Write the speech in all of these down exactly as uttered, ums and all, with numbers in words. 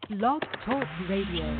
Blog Talk Radio.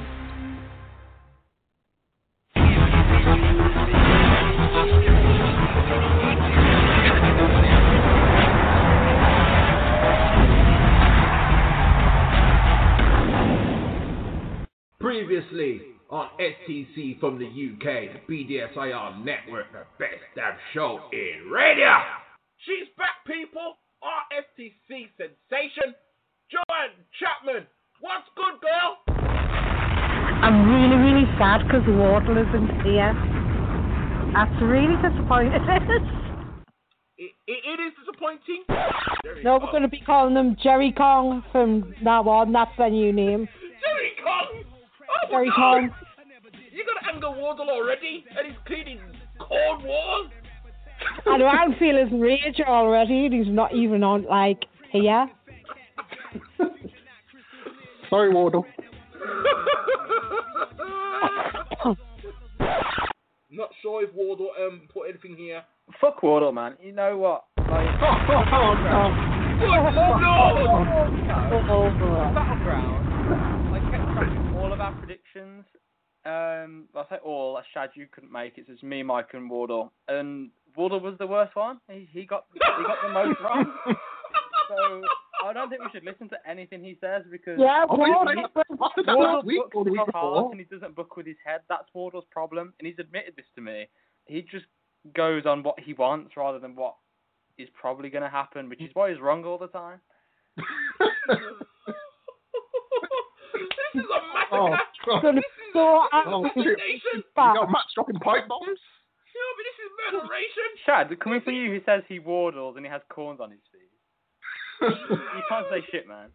Previously on S T C from the U K, the B D S I R Network, the best damn show in radio. She's back, people. R S T C sensation, Joanne Chapman. What's good, girl? I'm really, really sad because Wardle isn't here. That's really disappointing. It, it, it is disappointing. No, we're going to be calling them Jerry Kong from now on. That's their new name. Jerry Kong. Oh, Jerry no. Kong. You got anger Wardle already, and he's cleaning Cornwall. I know, I can feel his rage already, and he's not even on, like, here. Sorry, Wardle. Not sure if Wardle um put anything here. Fuck Wardle, man. You know what? Like, oh, no. no. Battleground. I kept track of all of our predictions. Um, I say all. Shad, you couldn't make it. So it's me, Mike, and Wardle. And Wardle was the worst one. He he got he got the most wrong. So I don't think we should listen to anything he says because yeah, Wardle, he, Wardle books with his heart and he doesn't book with his head. That's Wardle's problem, and he's admitted this to me. He just goes on what he wants rather than what is probably going to happen, which is why he's wrong all the time. This is a massacre. Oh, so this is so assassination. You got match dropping pipe bombs? You know, but this is murderation. Shad, coming from you, who says he wardles and he has corns on his feet. You can't say shit, man.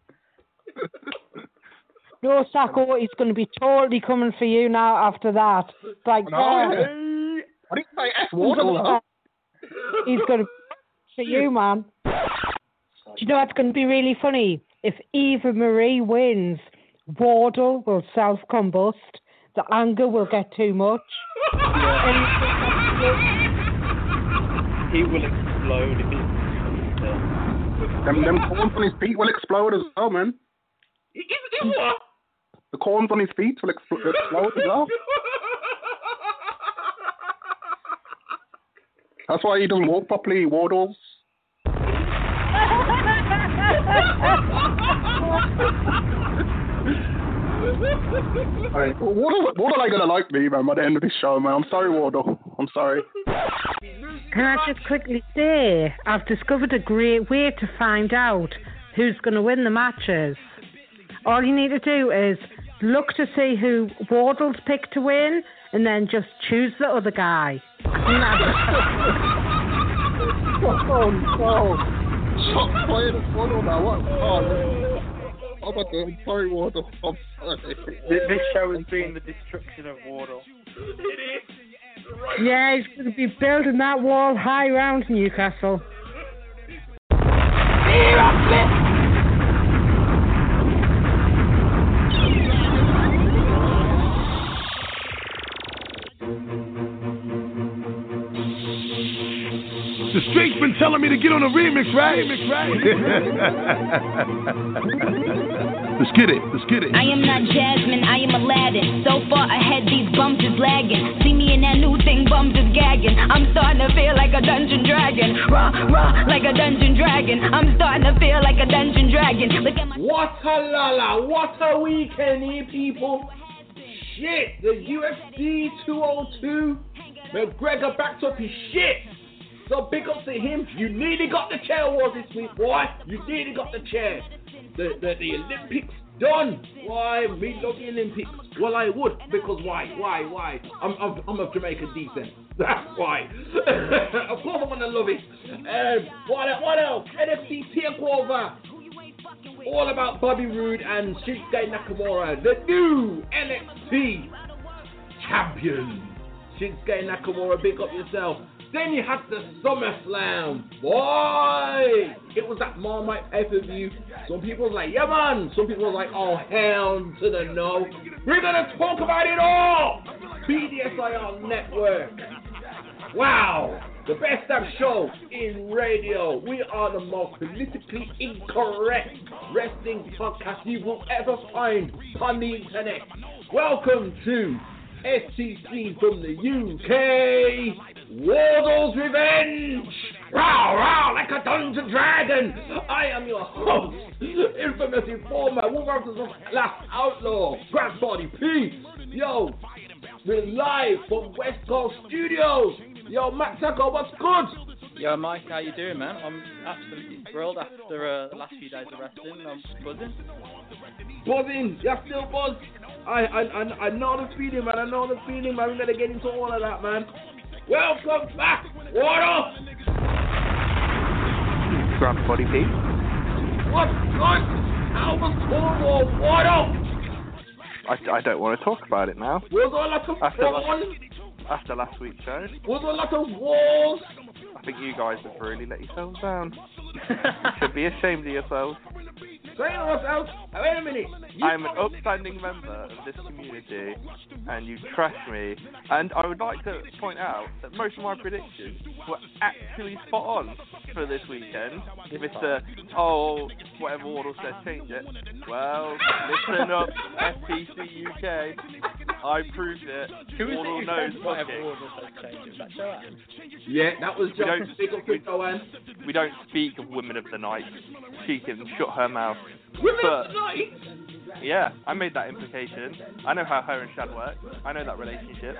No, Sacco, he's going to be totally coming for you now after that. It's like, No, uh, yeah. I didn't say F Wardle, though. He's going to for you, man. Do you know what's going to be really funny? If Eva Marie wins, Wardle will self-combust. The anger will get too much. He will explode if he... Them, them corns on his feet will explode as well, man. Is it what? The corns on his feet will expl- explode as well. That's why he doesn't walk properly, he waddles. Right. Wardle, Wardle ain't gonna like me, man, by the end of this show, man. I'm sorry, Wardle. I'm sorry. Can I just quickly say, I've discovered a great way to find out who's going to win the matches. All you need to do is look to see who Wardle's picked to win, and then just choose the other guy. Oh, no. Stop playing with Wardle now. What? Oh, oh my God. I'm sorry, Wardle. I'm sorry. This show has been the destruction of Wardle. It is. Right. Yeah, he's going to be building that wall high round Newcastle. The streets been telling me to get on a remix, right? Remix, right? Let's get it, let's get it. I am not Jasmine, I am Aladdin. So far ahead, these bums is lagging. See me in that new thing, bums is gagging. I'm starting to feel like a dungeon dragon. Raw, raw, like a dungeon dragon. I'm starting to feel like a dungeon dragon. Look at my... What a lala, what a weekend here, people. Shit, the U F C two oh two. McGregor backed up his shit. So big up to him. You nearly got the chair awards this week, boy. You nearly got the chair. The, the the Olympics done. Why? Me love the Olympics. Well, I would, because why? Why? Why? I'm I'm, I'm of Jamaican descent. That's why. Of course I'm gonna love it. Um, what what else? N F C Takeover. All about Bobby Roode and Shinsuke Nakamura, the new N X T champion. Shinsuke Nakamura, big up yourself. Then you had the SummerSlam. Boy! It was that Marmite pay-per-view. Some people was like, yeah man. Some people was like, oh hell to the no. We're gonna talk about it all. B D S I R Network. Wow. the best damn show in radio. We are the most politically incorrect wrestling podcast you will ever find on the internet. Welcome to S T C from the U K, Wardle's Revenge! Row, row, like a Dungeon Dragon! I am your host, infamous informer, Wolverhampton's last outlaw, Grand Body P. Yo, we're live from West Coast Studios. Yo, Matt Tucker, what's good? Yo, Mike, how you doing, man? I'm absolutely thrilled after uh, the last few days of wrestling. I'm buzzing. Buzzing? You're still buzzed? I, I, I, I know the feeling, man. I know the feeling, man. We're going to get into all of that, man. Welcome back, Water! Grand Body P. What's good? How was Cornwall, Water? I, I don't want to talk about it now. Was there a lot of After fun? last, after last week's show. Was there a lot of walls? I think you guys have really let yourselves down. You should be ashamed of yourselves. Saying to ourselves, wait a minute. You I'm an upstanding member of this community, and you trash me. And I would like to point out that most of my predictions were actually spot on for this weekend. Mister Oh, whatever Wardle says, change it. Well, listen up, S T C U K. I proved it. Who is Wardle it who knows said whatever fucking. Wardle says change it? Was that Joanne? Yeah, that was We just don't- big up with Joanne. We don't speak of women of the night. She can shut her mouth. Women But- tonight? Yeah, I made that implication. I know how her and Shad work. I know that relationship.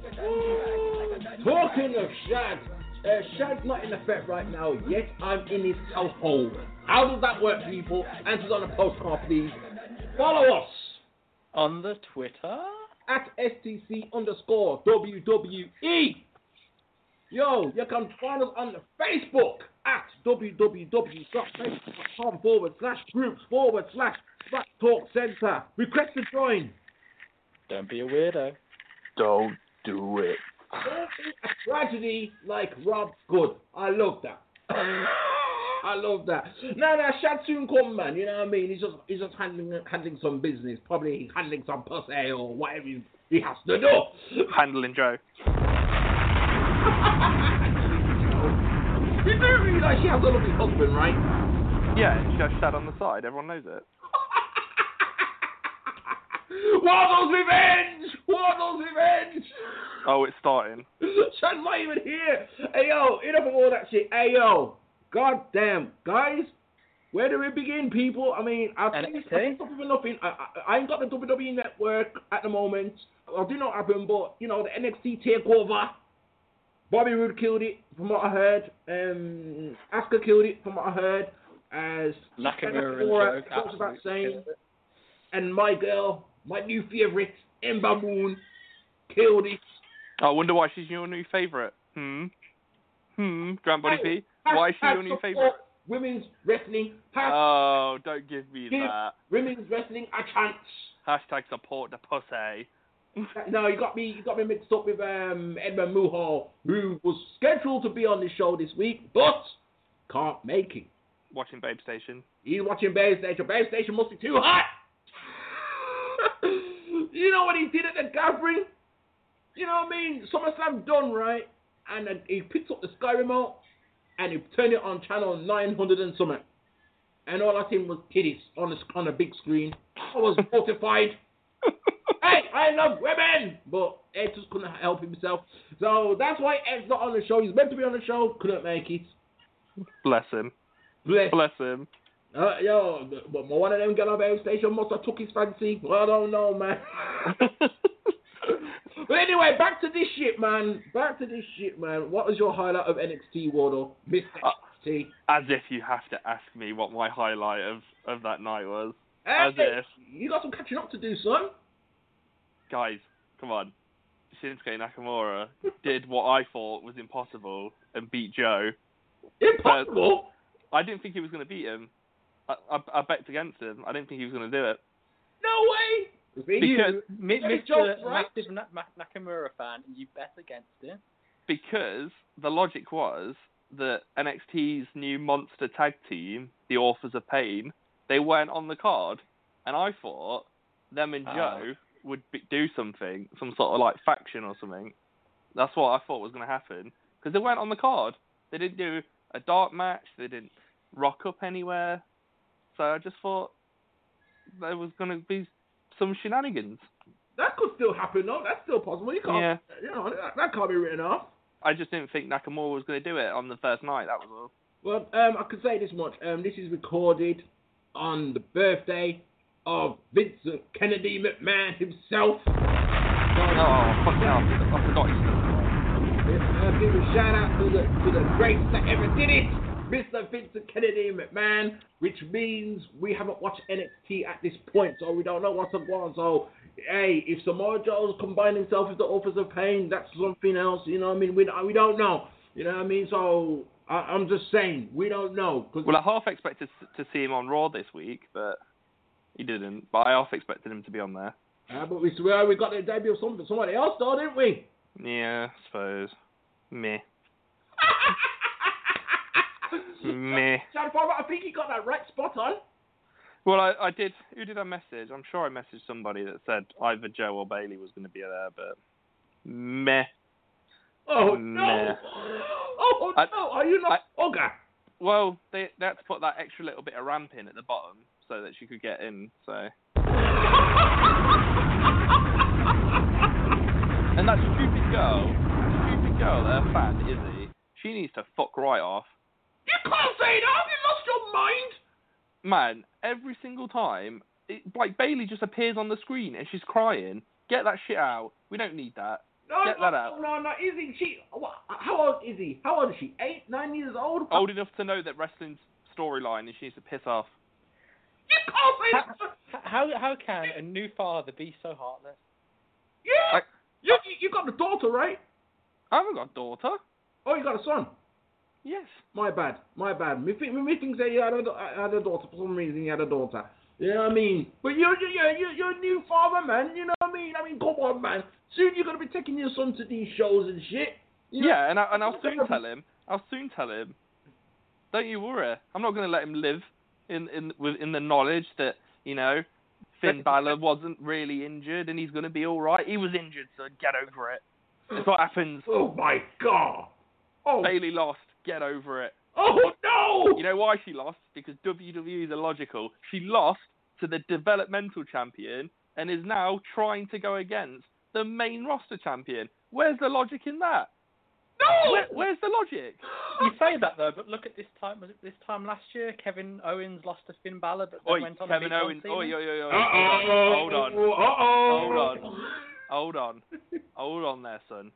Talking of Shad, uh, Shad's not in effect right now, yet I'm in his household. How does that work, people? Answers on the postcard, please. Follow us On the Twitter? at S T C underscore W W E. Yo, you can find us on the Facebook at www.facebook.com forward slash groups forward slash Fat Talk Center. Request to join. Don't be a weirdo. Don't do it. Don't be a tragedy like Rob Good. I love that. I love that. No, no, Shad soon come, man. You know what I mean? He's just he's just handling handling some business. Probably he's handling some pussy or whatever he, he has to do. Handling Joe. You do realise she has a lovely husband, right? Yeah, she has Shad on the side. Everyone knows it. Wardle's Revenge! Wardle's Revenge! Oh, it's starting. Shad's not even here. Hey, yo, enough of all that shit. Hey, yo, god damn, guys, where do we begin, people? I mean, I've N X T? seen stuff for nothing. I, I, I ain't got the W W E network at the moment. I do not happen, but, you know, the N X T takeover. Bobby Roode killed it, from what I heard. Um, Asuka killed it, from what I heard. As Nakamura and Nakamura Joe. talks about saying, absolutely. and my girl, my new favourite, Ember Moon, killed it. I wonder why she's your new favourite. Hmm? Hmm? Grand Body P? Why is she your new Hashtag favourite? support Women's wrestling. Hashtag Oh, don't give me give that. women's wrestling a chance. Hashtag support the pussy. No, you got me. You got me mixed up with um, Edmund Muhal, who was scheduled to be on the show this week, but can't make it. Watching Babe Station. He's watching Babe Station. Babe Station must be too hot. You know what he did at the gathering? You know what I mean? SummerSlam done, right? And uh, he picks up the Sky Remote and he turned it on channel nine hundred and something. And all I seen was titties on the on a big screen. I was mortified. Hey, I love women! But Ed just couldn't help himself. So that's why Ed's not on the show. He's meant to be on the show, couldn't make it. Bless him. Bless. Bless him. Uh, yo, but one of them got on Babe Station must have took his fancy. Well, I don't know, man. But anyway, back to this shit, man. Back to this shit, man. What was your highlight of N X T, Wardle? Mister Uh, N X T. As if you have to ask me what my highlight of, of that night was. Hey, As if. you got some catching up to do, son. Guys, come on. Shinsuke Nakamura did what I thought was impossible and beat Joe. Impossible? I didn't think he was going to beat him. I, I, I bet against him. I didn't think he was going to do it. No way. Because you. Mi- Very Mister jokes, right? Massive Na- Ma- Nakamura fan, and you bet against him. because the logic was that N X T's new monster tag team, the Authors of Pain, they weren't on the card, and I thought them and Oh. Joe would be, do something, some sort of like faction or something. That's what I thought was going to happen. because they weren't on the card. They didn't do a dark match. They didn't rock up anywhere. So I just thought there was going to be some shenanigans. That could still happen, though. That's still possible. You can't, Yeah. you know, that, that can't be written off. I just didn't think Nakamura was going to do it on the first night. That was all. Well, um, I can say this much. Um, this is recorded on the birthday of Vincent Kennedy McMahon himself. So, oh, fuck no. I forgot he still. Uh, give a shout out to the to the greats that ever did it, Mister Vincent Kennedy McMahon, which means we haven't watched N X T at this point, so we don't know what's going on. So, hey, if Samoa Joe's combined himself with the Authors of Pain, that's something else. You know what I mean? We we don't know. You know what I mean? So I, I'm just saying we don't know. Cause well, I half expected to see him on Raw this week, but he didn't. But I half expected him to be on there. Uh, but we swear we got the debut of somebody, somebody else, though, didn't we? Yeah, I suppose. Meh. Meh. John Farmer, I think he got that right spot on. Well, I, I did. Who did I message? I'm sure I messaged somebody that said either Joe or Bailey was going to be there, but meh. Oh meh. no! Oh I, no! Are you not I, Ogre? Well, they, they had to put that extra little bit of ramp in at the bottom so that she could get in. So. And that stupid girl, stupid girl, her fan, Izzy, she needs to fuck right off. You can't say that! Have you lost your mind? Man, every single time, it, like, Bailey just appears on the screen and she's crying. Get that shit out. We don't need that. No, Get no, that out. no, no, Izzy, she, what, how old is he? How old is she? Eight, nine years old? Old enough to know that wrestling's storyline and she needs to piss off. You can't say that! How, how can a new father be so heartless? Yeah! I, you, you, you got the daughter, right? I haven't got a daughter. Oh, you got a son? Yes. My bad, my bad. Me think, me think that you had a, had a daughter for some reason. You had a daughter. You know what I mean? But you're you're you're, you're a new father, man. You know what I mean? I mean, come on, man. Soon you're gonna be taking your son to these shows and shit. You know? Yeah, and I, and I'll soon tell him. I'll soon tell him. Don't you worry. I'm not going to let him live in in with in the knowledge that you know Finn Balor wasn't really injured and he's going to be all right. He was injured, so get over it. That's what happens. Oh my God. Oh. Bailey lost. Get over it. Oh no! You know why she lost? Because W W E is illogical. She lost to the developmental champion and is now trying to go against the main roster champion. Where's the logic in that? No! Where, where's the logic? You say that though, but look at this time. Was it this time last year? Kevin Owens lost to Finn Balor, but then Oi, went on Kevin a big Owens. Oi, oi, oi, oi. Uh-oh. Hold on. Uh-oh. Hold on. Hold on. Hold on there, son.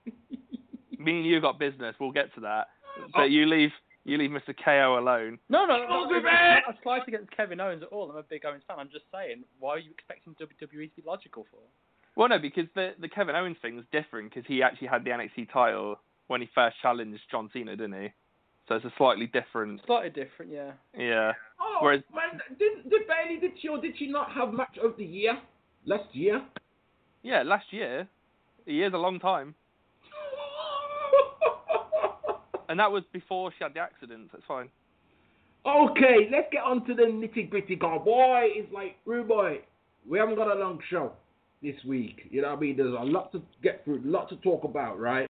Me and you got business. We'll get to that. But Oh. you leave you leave Mister K O alone. No, no, no. Oh, no good it's man. not a slight against Kevin Owens at all. I'm a big Owens fan. I'm just saying, why are you expecting W W E to be logical for? Well, no, because the the Kevin Owens thing was different because he actually had the N X T title when he first challenged John Cena, didn't he? So it's a slightly different. Slightly different, yeah. Yeah. Oh, Whereas, man, did, did Bailey, did she or did she not have match of the year last year? yeah, last year, a year's a long time, and that was before she had the accident. That's fine. Okay, let's get on to the nitty gritty. God, boy, it's like, rude boy, we haven't got a long show this week. You know what I mean? There's a lot to get through, a lot to talk about, right?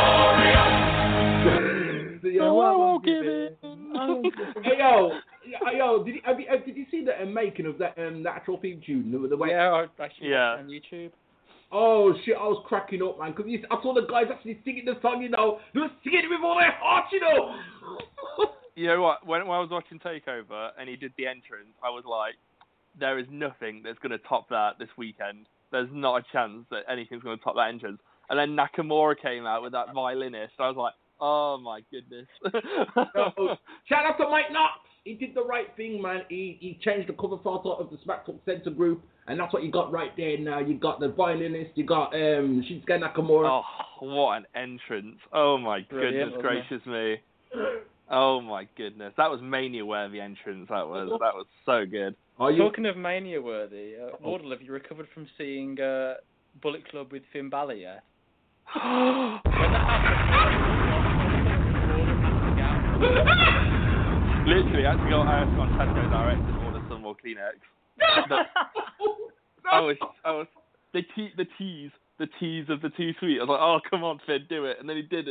So, yeah, Oh, what- I won't give it. Hey yo, hey, yo, did you, have you, uh, did you see the uh, making of that um, that actual theme tune? The, the way Yeah, I actually Yeah. watched it on YouTube. Oh shit, I was cracking up, man, because I saw the guys actually singing the song, you know. They were singing it with all their heart, you know. You know what? When, when I was watching Takeover and he did the entrance, I was like, there is nothing that's going to top that this weekend. There's not a chance that anything's going to top that entrance. And then Nakamura came out with that violinist. I was like, oh my goodness. So, shout out to Mike Knox. He did the right thing, man. He he changed the cover photo of the SmackDown Center group, and that's what you got right there now. You got the violinist, you got um Shinsuke Nakamura. Oh, what an entrance. Oh my Brilliant, goodness wasn't gracious me. Oh my goodness. That was Mania-worthy entrance, that was. That was so good. Are you? Talking of mania worthy, uh, Wardle, have you recovered from seeing uh, Bullet Club with Finn Balor yet? When that happened, Literally, I had to go, I had to go on Tesco Direct and order some more Kleenex. The, I was, I was, the, te- the tease, the tease of the too sweet. I was like, oh, come on, Finn, do it. And then he didn't.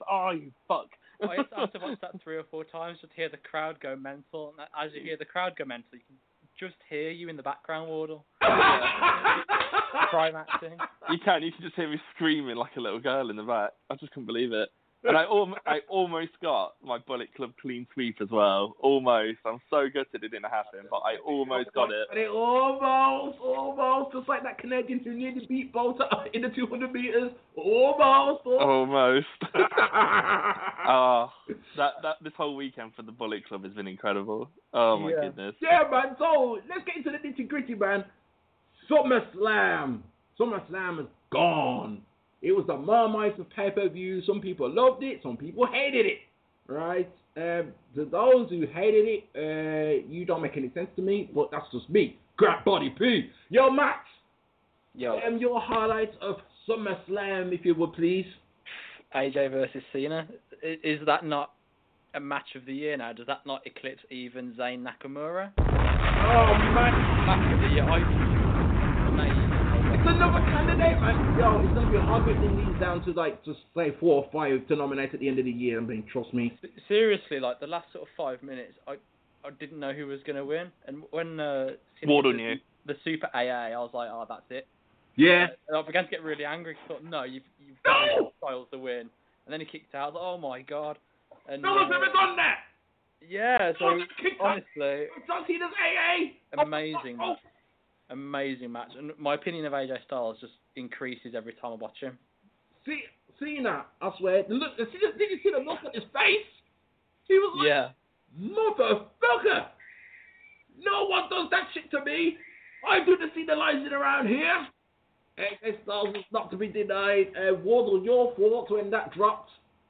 Oh, you fuck. I used to have to watch that three or four times just to hear the crowd go mental. And as you hear the crowd go mental, you can just hear you in the background, Wardle. Climaxing. You can. You can just hear me screaming like a little girl in the back. I just couldn't believe it. And I, al- I almost got my Bullet Club clean sweep as well. Almost. I'm so gutted it didn't happen, but I almost got it. And it almost, almost, just like that Canadian who nearly beat Bolter in the two hundred meters. Almost. Almost. Oh, that that this whole weekend for the Bullet Club has been incredible. Oh my yeah. goodness. Yeah, man. So let's get into the nitty gritty, man. SummerSlam. SummerSlam is gone. It was the Marmite of pay-per-view. Some people loved it. Some people hated it. Right? Um, to those who hated it, uh, you don't make any sense to me, but that's just me. Crap body P. Yo, Max. Yo. Um, your highlights of SummerSlam, if you would, please. A J versus Cena. Is, is that not a match of the year now? Does that not eclipse even Zayn Nakamura? Oh, man. Match of the year. I amazing. It's another candidate, man. Yo, it's going to be hard getting these down to, like, just say four or five to nominate at the end of the year. I mean, trust me. Seriously, like, the last sort of five minutes, I I didn't know who was going to win. And when uh, Wardle knew. The Super A A, I was like, oh, that's it. Yeah. Uh, I began to get really angry. I thought, no, you've, you've got Styles to win. And then he kicked out. I was like, oh, my God. And, no one's uh, ever done that. Yeah, so, honestly, John Cena's A A. Amazing match. Amazing match. And my opinion of A J Styles just increases every time I watch him. See, Cena, I swear. The look, did you see the look on his face? He was like, yeah. Motherfucker! No one does that shit to me. I do the Cena lines in around here. A J Styles is not to be denied. Uh, Wardle, your thoughts when that dropped?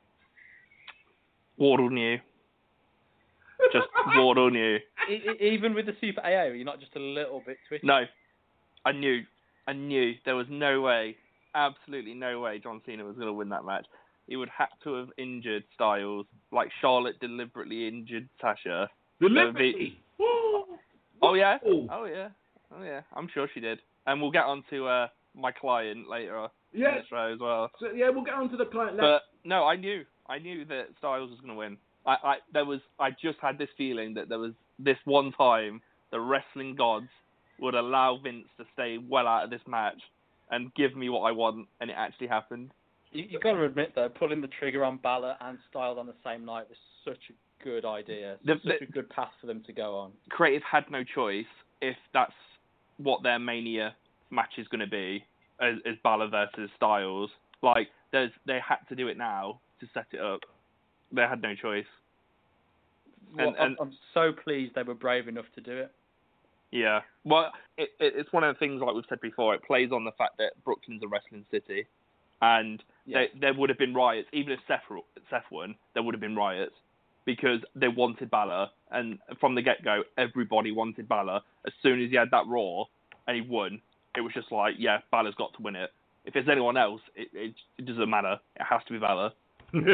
Wardle knew. Just Wardle knew. Even with the Super A A, you're not just a little bit twisted? No. I knew. I knew. There was no way, absolutely no way John Cena was going to win that match. He would have to have injured Styles, like Charlotte deliberately injured Sasha. Deliberately? Oh, yeah. Oh, yeah. Oh, yeah. I'm sure she did. And we'll get on to uh, my client later yeah. in this show as well. So, yeah, we'll get on to the client later. But, no, I knew. I knew that Styles was going to win. I, I there was I just had this feeling that there was this one time the wrestling gods would allow Vince to stay well out of this match and give me what I want, and it actually happened. You, you got to admit though, pulling the trigger on Balor and Styles on the same night was such a good idea, the, such the, a good path for them to go on. Creative had no choice if that's what their Mania match is going to be, as, as Balor versus Styles. Like there's they had to do it now to set it up. They had no choice. Well, and, and, I'm, I'm so pleased they were brave enough to do it. Yeah. Well, it, it, it's one of the things, like we've said before, it plays on the fact that Brooklyn's a wrestling city. And yeah. they, there would have been riots. Even if Seth, Seth won, there would have been riots. Because they wanted Balor. And from the get-go, everybody wanted Balor. As soon as he had that Raw and he won, it was just like, yeah, Balor's got to win it. If there's anyone else, it, it, it doesn't matter. It has to be Balor. Because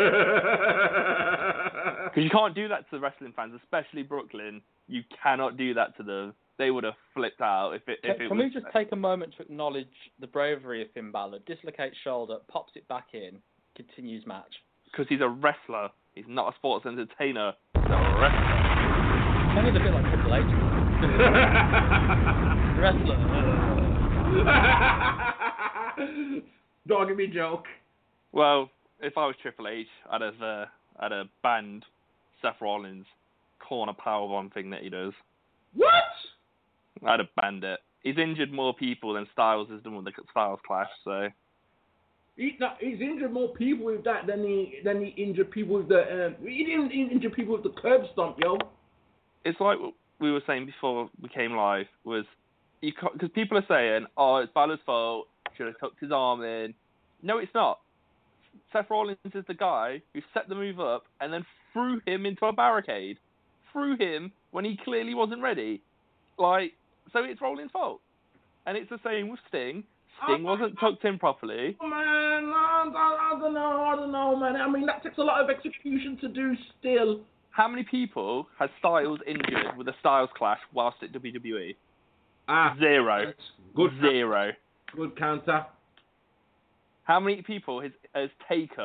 you can't do that to the wrestling fans, especially Brooklyn. You cannot do that to them. They would have flipped out if it. Can, if it can was... we just take a moment to acknowledge the bravery of Finn Balor? Dislocates shoulder, pops it back in, continues match. Because he's a wrestler. He's not a sports entertainer. He's a wrestler. Kind of a bit like Triple H. Wrestler. Don't give me a joke. Well, if I was Triple H, I'd have, uh, I'd have banned Seth Rollins' corner powerbomb thing that he does. What? I'd have banned it. He's injured more people than Styles has done with the Styles Clash, so... He, no, he's injured more people with that than he than he injured people with the... Um, he didn't injure people with the curb stomp, yo. It's like what we were saying before we came live, was... Because people are saying, oh, it's Balor's fault, should have tucked his arm in. No, it's not. Seth Rollins is the guy who set the move up and then threw him into a barricade. Threw him when he clearly wasn't ready. Like, so it's Rollins' fault. And it's the same with Sting. Sting wasn't tucked in properly. Man, I, I, I don't know, I don't know, man. I mean, that takes a lot of execution to do still. How many people has Styles injured with a Styles Clash whilst at W W E? Ah, Zero. Good Zero. Good counter. How many people has, has Taker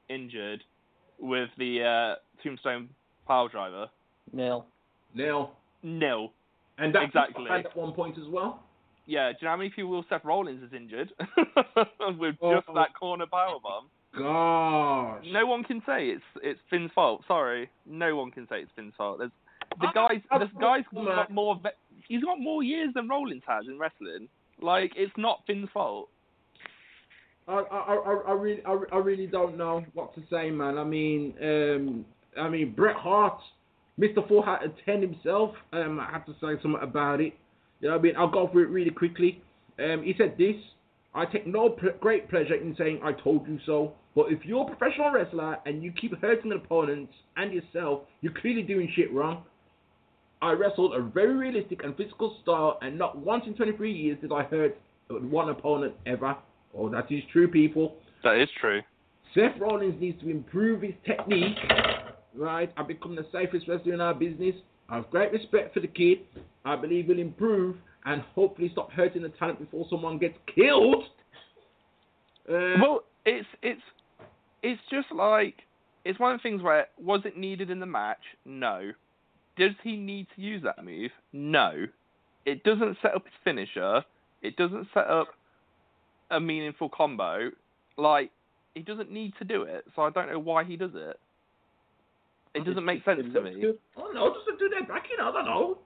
injured with the uh, Tombstone Pile Driver? Nil. Nil. Nil. And that Exactly. And at one point as well. Yeah, do you know how many people Seth Rollins is injured with Oh. just that corner powerbomb? Gosh. No one can say it's it's Finn's fault. Sorry, no one can say it's Finn's fault. There's the I- guys. I- This guy's I- got more. Ve- he's got more years than Rollins has in wrestling. Like it's not Finn's fault. I, I, I, I really, I, I really don't know what to say, man. I mean, um, I mean, Bret Hart, Mister four out of ten himself. Um, I have to say something about it. You know what I mean? I'll go through it really quickly. Um, he said this: I take no pl- great pleasure in saying I told you so. But if you're a professional wrestler and you keep hurting opponents and yourself, you're clearly doing shit wrong. I wrestled a very realistic and physical style, and not once in twenty-three years did I hurt one opponent ever. Oh, that is true, people. That is true. Seth Rollins needs to improve his technique, right? I've become the safest wrestler in our business. I have great respect for the kid. I believe he'll improve and hopefully stop hurting the talent before someone gets killed. Uh, Well, it's it's it's just like it's one of the things where was it needed in the match? No. Does he need to use that move? No. It doesn't set up his finisher. It doesn't set up a meaningful combo. Like he doesn't need to do it, so I don't know why he does it. It doesn't make sense to me. Good. Oh no, just to do that back in. I don't know.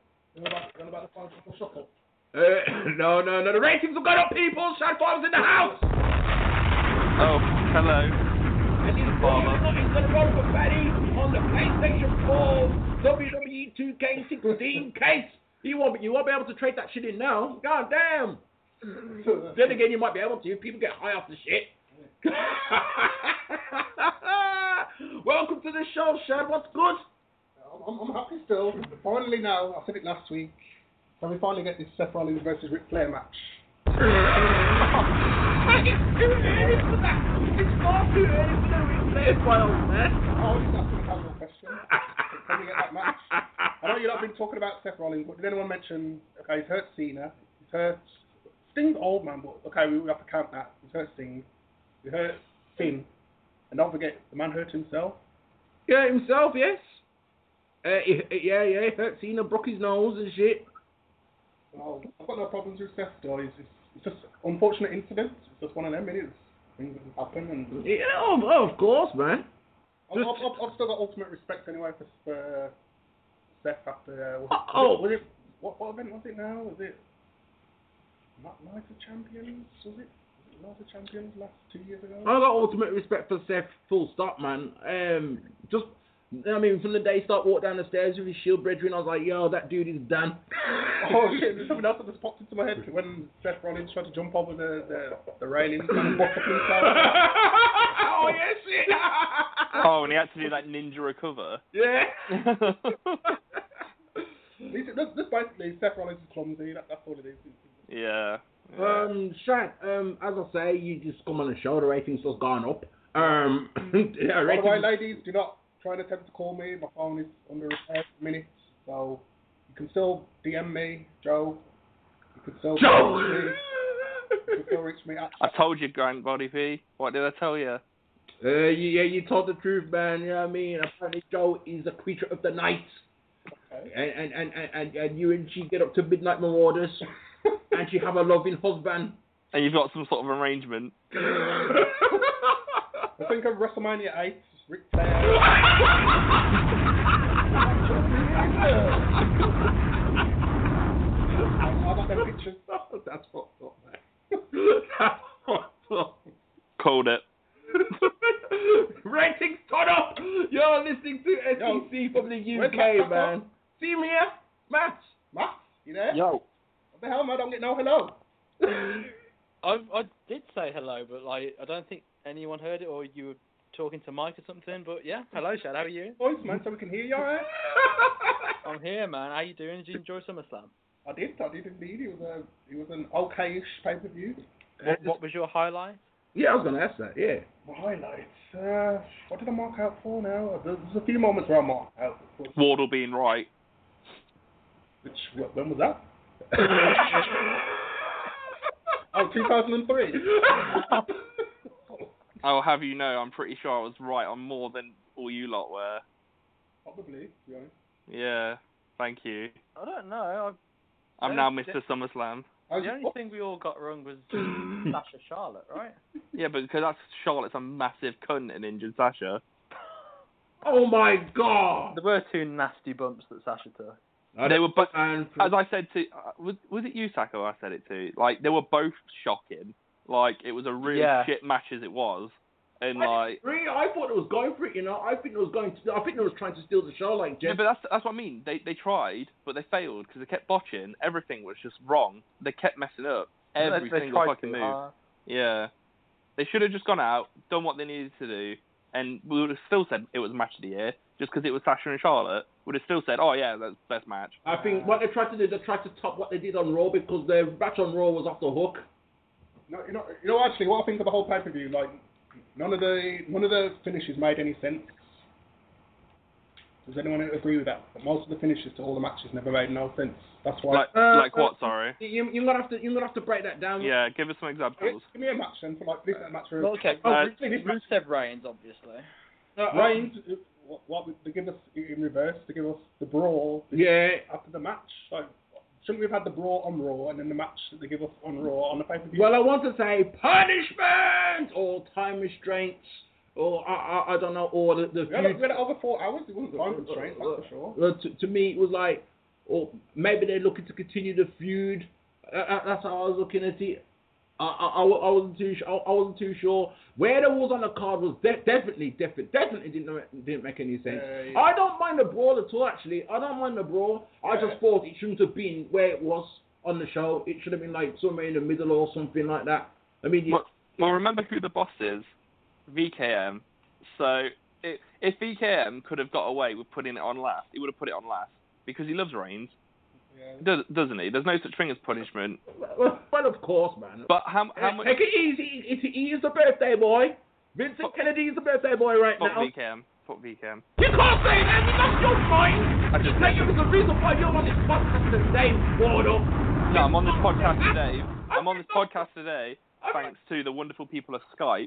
Uh, no, no, no. The ratings have gone up, people. Shad Farmer's in the house. Oh, hello. And he's going to roll for Fatty on the PlayStation four W W E two K sixteen case. You won't, be, you won't be able to trade that shit in now. God damn. Then again, you might be able to if people get high off the shit. Welcome to the show, Shad. What's good? I'm, I'm happy still. Finally now, I said it last week, when we finally get this Seth Rollins versus Ric Flair match. It's too early for that. It's far too early for the Ric Flair files, man. I was just asking a casual question. Can we get that match? I know you've not been talking about Seth Rollins, but did anyone mention, okay, he's hurt Cena, he's hurt Sting's old man, but okay, we have to count that. He's hurt Sting, he hurt Finn, and don't forget, the man hurt himself. Yeah, himself, yes. Uh, he, yeah, yeah, he hurt Cena, broke his nose and shit. Well, I've got no problems with Seth, though. It's, it's, it's just unfortunate incidents. It's just one of them, it is. Things that happen. And Yeah, oh, of course, man. I've, I've, I've, I've still got ultimate respect anyway for, for Seth after. Uh, was, it, Oh. was, it, was it what, what event was it now? Was it not Night of Champions? Was it? Was it Night of Champions last two years ago? I got ultimate respect for Seth, full stop, man. Um, just, I mean, from the day he started walking down the stairs with his shield brethren, I was like, yo, that dude is done. Oh shit, there's something else that just popped into my head when Seth Rollins tried to jump over the, the, the railings and walk up himself. Oh, yeah, shit. Oh, and he had to do that ninja recover. Yeah. This, this, this basically, Seth Rollins is clumsy, that, that's all it is. Yeah. yeah. Um, Shad, um, as I say, you just come on the show, the ratings just gone up. Um, yeah, By the ratings, way, ladies, do not try and attempt to call me. My phone is under repair for minutes, so you can still D M me, Joe. You can still Joe! reach me. You can still reach me at I told you, Grant Body V. What did I tell you? Uh, you, yeah, you told the truth, man. You know what I mean? Apparently, Joe is a creature of the night. Okay. And, and, and, and, and you and she get up to midnight marauders. And she have a loving husband. And you've got some sort of arrangement. I think of WrestleMania eight, Ric Flair. I got them pictures. That's fucked up, man. That's fucked up. Called it. Ratings turn up. You're listening to S E C from the U where's K, Matt man. See me here? Matt. Matt, you there? Yo. What the hell, man? I don't get no hello. I I did say hello, but like I don't think anyone heard it, or you were talking to Mike or something. But yeah, hello, Shad. How are you? Voice, man, so we can hear you, alright? I'm here, man. How you doing? Did you enjoy SummerSlam? I did, I did indeed. It was a, it was an okay-ish pay-per-view. What, what was your highlight? Yeah, I was going to ask that, yeah. My highlights. Uh, what did I mark out for now? There's a few moments where I marked out. Wardle being right. Which, when was that? Oh, two thousand three. I'll have you know, I'm pretty sure I was right on more than all you lot were. Probably, to be honest. Yeah, thank you. I don't know. I, I'm I- now Mister SummerSlam. I was The only thing we all got wrong was Sasha Charlotte, right? Yeah, but because that's Charlotte's a massive cunt and injured Sasha. Oh my god! There were two nasty bumps that Sasha took. They were both, And as I said to, uh, was was it you, Sacco? I said it to. Like they were both shocking. Like it was a really Yeah. shit match as it was, and I like. Really, I thought it was going for it. You know, I think it was going to. I think it was trying to steal the show, like Yeah, Jen. but that's that's what I mean. They they tried, but they failed because they kept botching. Everything was just wrong. They kept messing up every They- they single tried fucking too move. hard. Yeah, they should have just gone out, done what they needed to do, and we would have still said it was match of the year. Just because it was Sasha and Charlotte, would have still said, "Oh yeah, that's best match." I think what they tried to do, they tried to top what they did on Raw because their match on Raw was off the hook. No, you know, you know, actually, what I think of the whole pay per view, like, none of the none of the finishes made any sense. Does anyone agree with that? But most of the finishes to all the matches never made no sense. That's why. Like Uh, like what? Sorry. You, you're gonna have to, you're gonna have to break that down. Yeah, give us some Give examples. me a match then for like this match. For, Well, okay, Oh, Uh, Rusev, Rusev Reigns, obviously. Uh, uh, Reigns, uh, what, what they give us in reverse? They give us the brawl Yeah. after the match. Like, shouldn't we have had the brawl on Raw and then the match that they give us on Raw on the pay per view? Well, I want to say punishment or time restraints or I, I, I don't know or the the we had, feud. we had it over four hours. It wasn't time constraints, that's for sure. Well, to, to me, it was like, or maybe they're looking to continue the feud. Uh, uh, that's how I was looking at it. I, I, I wa- I wasn't too, su- I, I wasn't too sure where the was on the card was de- definitely, definitely, definitely didn't ma- didn't make any sense. Yeah, yeah. I don't mind the brawl at all. Actually, I don't mind the brawl. I Yeah. just thought it shouldn't have been where it was on the show. It should have been like somewhere in the middle or something like that. I mean, you- Well, well, remember who the boss is? V K M. So i if V K M could have got away with putting it on last, he would have put it on last because he loves Reigns, Yeah. does, doesn't he? There's no such thing as punishment. well, well, of course, man. But how how much? Take it easy. He, he is the birthday boy. Vincent Fuck- Kennedy is the birthday boy right Fuck now. V K M. Fuck V K M. You can't say that. You lost your mind. I just Like, it was the reason why you're on this podcast today, Wardo. No, I'm on this podcast today. I'm on this podcast today thanks to the wonderful people of Skype.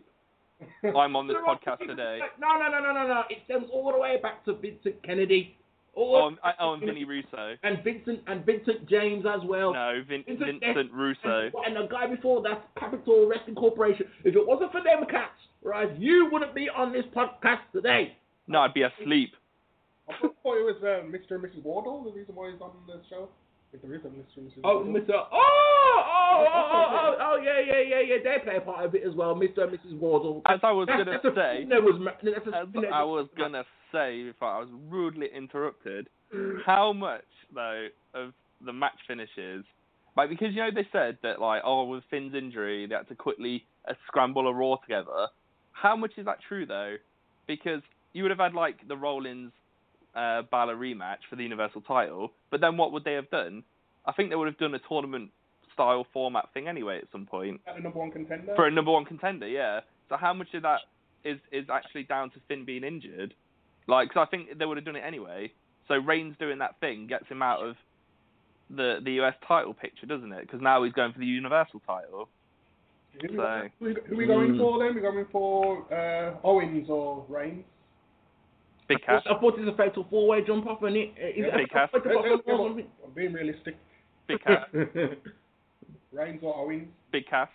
I'm on this podcast today. No, no, no, no, no, no. It stems all the way back to Vincent Kennedy. All Oh, and, oh, and Vinny Russo. and Vincent and Vincent James as well. No, Vin, Vincent Vincent Russo. And, and the guy before that, Capital Wrestling Corporation. If it wasn't for them cats, right, you wouldn't be on this podcast today. No, I'd be asleep. I thought it was uh, Mister and Missus Wardle, the reason why he's on the show. If there is a Mister and Missus Oh, Wardle. Mister Oh, oh, oh, oh, oh, oh, yeah, yeah, yeah, yeah. They play a part of it as well, Mister and Missus Wardle. As I was That's- gonna that's a- say, there was, ma- that's a- as I was gonna say before I was rudely interrupted, how much though of the match finishes, like because you know they said that like oh with Finn's injury they had to quickly uh, scramble a Raw together. How much is that true though? Because you would have had like the Rollins uh, Balor rematch for the Universal title, but then what would they have done? I think they would have done a tournament style format thing anyway at some point At the number one contender. for a number one contender. Yeah. So how much of that is is actually down to Finn being injured? Like, because I think they would have done it anyway. So Reigns doing that thing gets him out of the the U S title picture, doesn't it? Because now he's going for the Universal title. Who, we- So- who, we- who we going Mm. for then? We going for uh, Owens or Reigns? Big cash. I thought it was a fatal four-way jump off, and it. Is Big it cash. a fatal Let- let's four-way go- jump I'm being realistic. Big cash. Reigns or Owens? Big cash.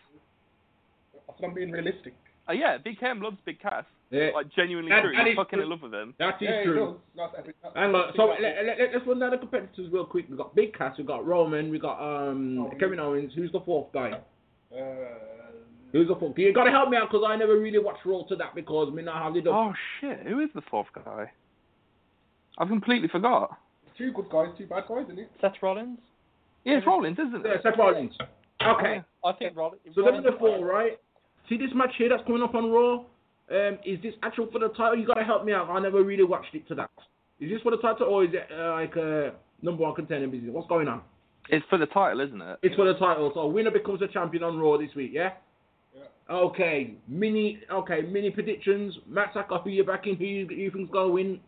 I said I'm being realistic. Oh yeah, Big Cam loves Big Cass. Yeah, Like genuinely That- true. that He's is fucking true. in love with him. that is Yeah, he true. does. That's epic. That's- Hang on, so that's- let, let, let's run down the competitors real quick. We've got Big Cass, we've got Roman, we've got um Owens. Kevin Owens. Who's the fourth guy? Uh, Who's the fourth? You gotta help me out because I never really watched Raw to that because me not have it up. Oh shit, who is the fourth guy? I've completely forgot. two good guys, two bad guys, isn't it? Seth Rollins. Yeah, it's Rollins, isn't Yeah, it? Seth Rollins. Okay. I think Rollins. So them are the four, right? See this match here that's coming up on Raw? Um, is this actual for the title? You gotta help me out. I never really watched it to that. Is this for the title or is it uh, like a uh, number one contender business? What's going on? It's for the title, isn't it? It's for the title. So winner becomes the champion on Raw this week, yeah? Yeah. Okay. Mini. Okay. Mini predictions. Matt Saka, who you backing? Who you, you think's gonna win?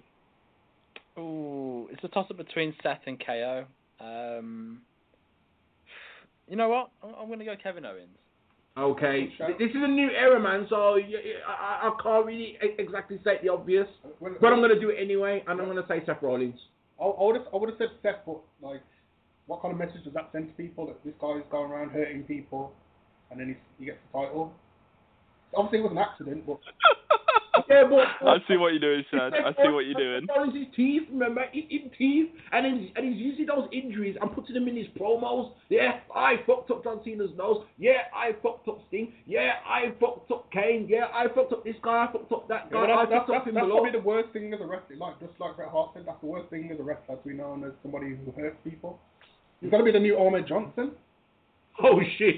Ooh, it's a toss-up between Seth and K O. Um, you know what? I'm, I'm going to go Kevin Owens. Okay, Show. this is a new era, man. So y- y- I, I can't really e- exactly say the obvious, When- but I'm gonna do it anyway, and I'm gonna say Seth Rollins. I, I would have, I would have said Seth, but like, what kind of message does that send to people that this guy is going around hurting people, and then he, he gets the title? Obviously, it was an accident, but Yeah, but I see what you're doing, Shad. I see what you're doing. Rollins his teeth, remember, his, his teeth, and he's, and he's using those injuries and putting them in his promos. Yeah, I fucked up John Cena's nose. Yeah, I fucked up Sting. Yeah, I fucked up Kane. Yeah, I fucked up this guy. I fucked up that guy. yeah, but I that's, that's, fucked up that's, him that's below. probably the worst thing as a wrestler. Like just like Bret Hart said, that's the worst thing as a wrestler to be known as somebody who hurts people. He's gonna be the new Ahmed Johnson. Oh shit.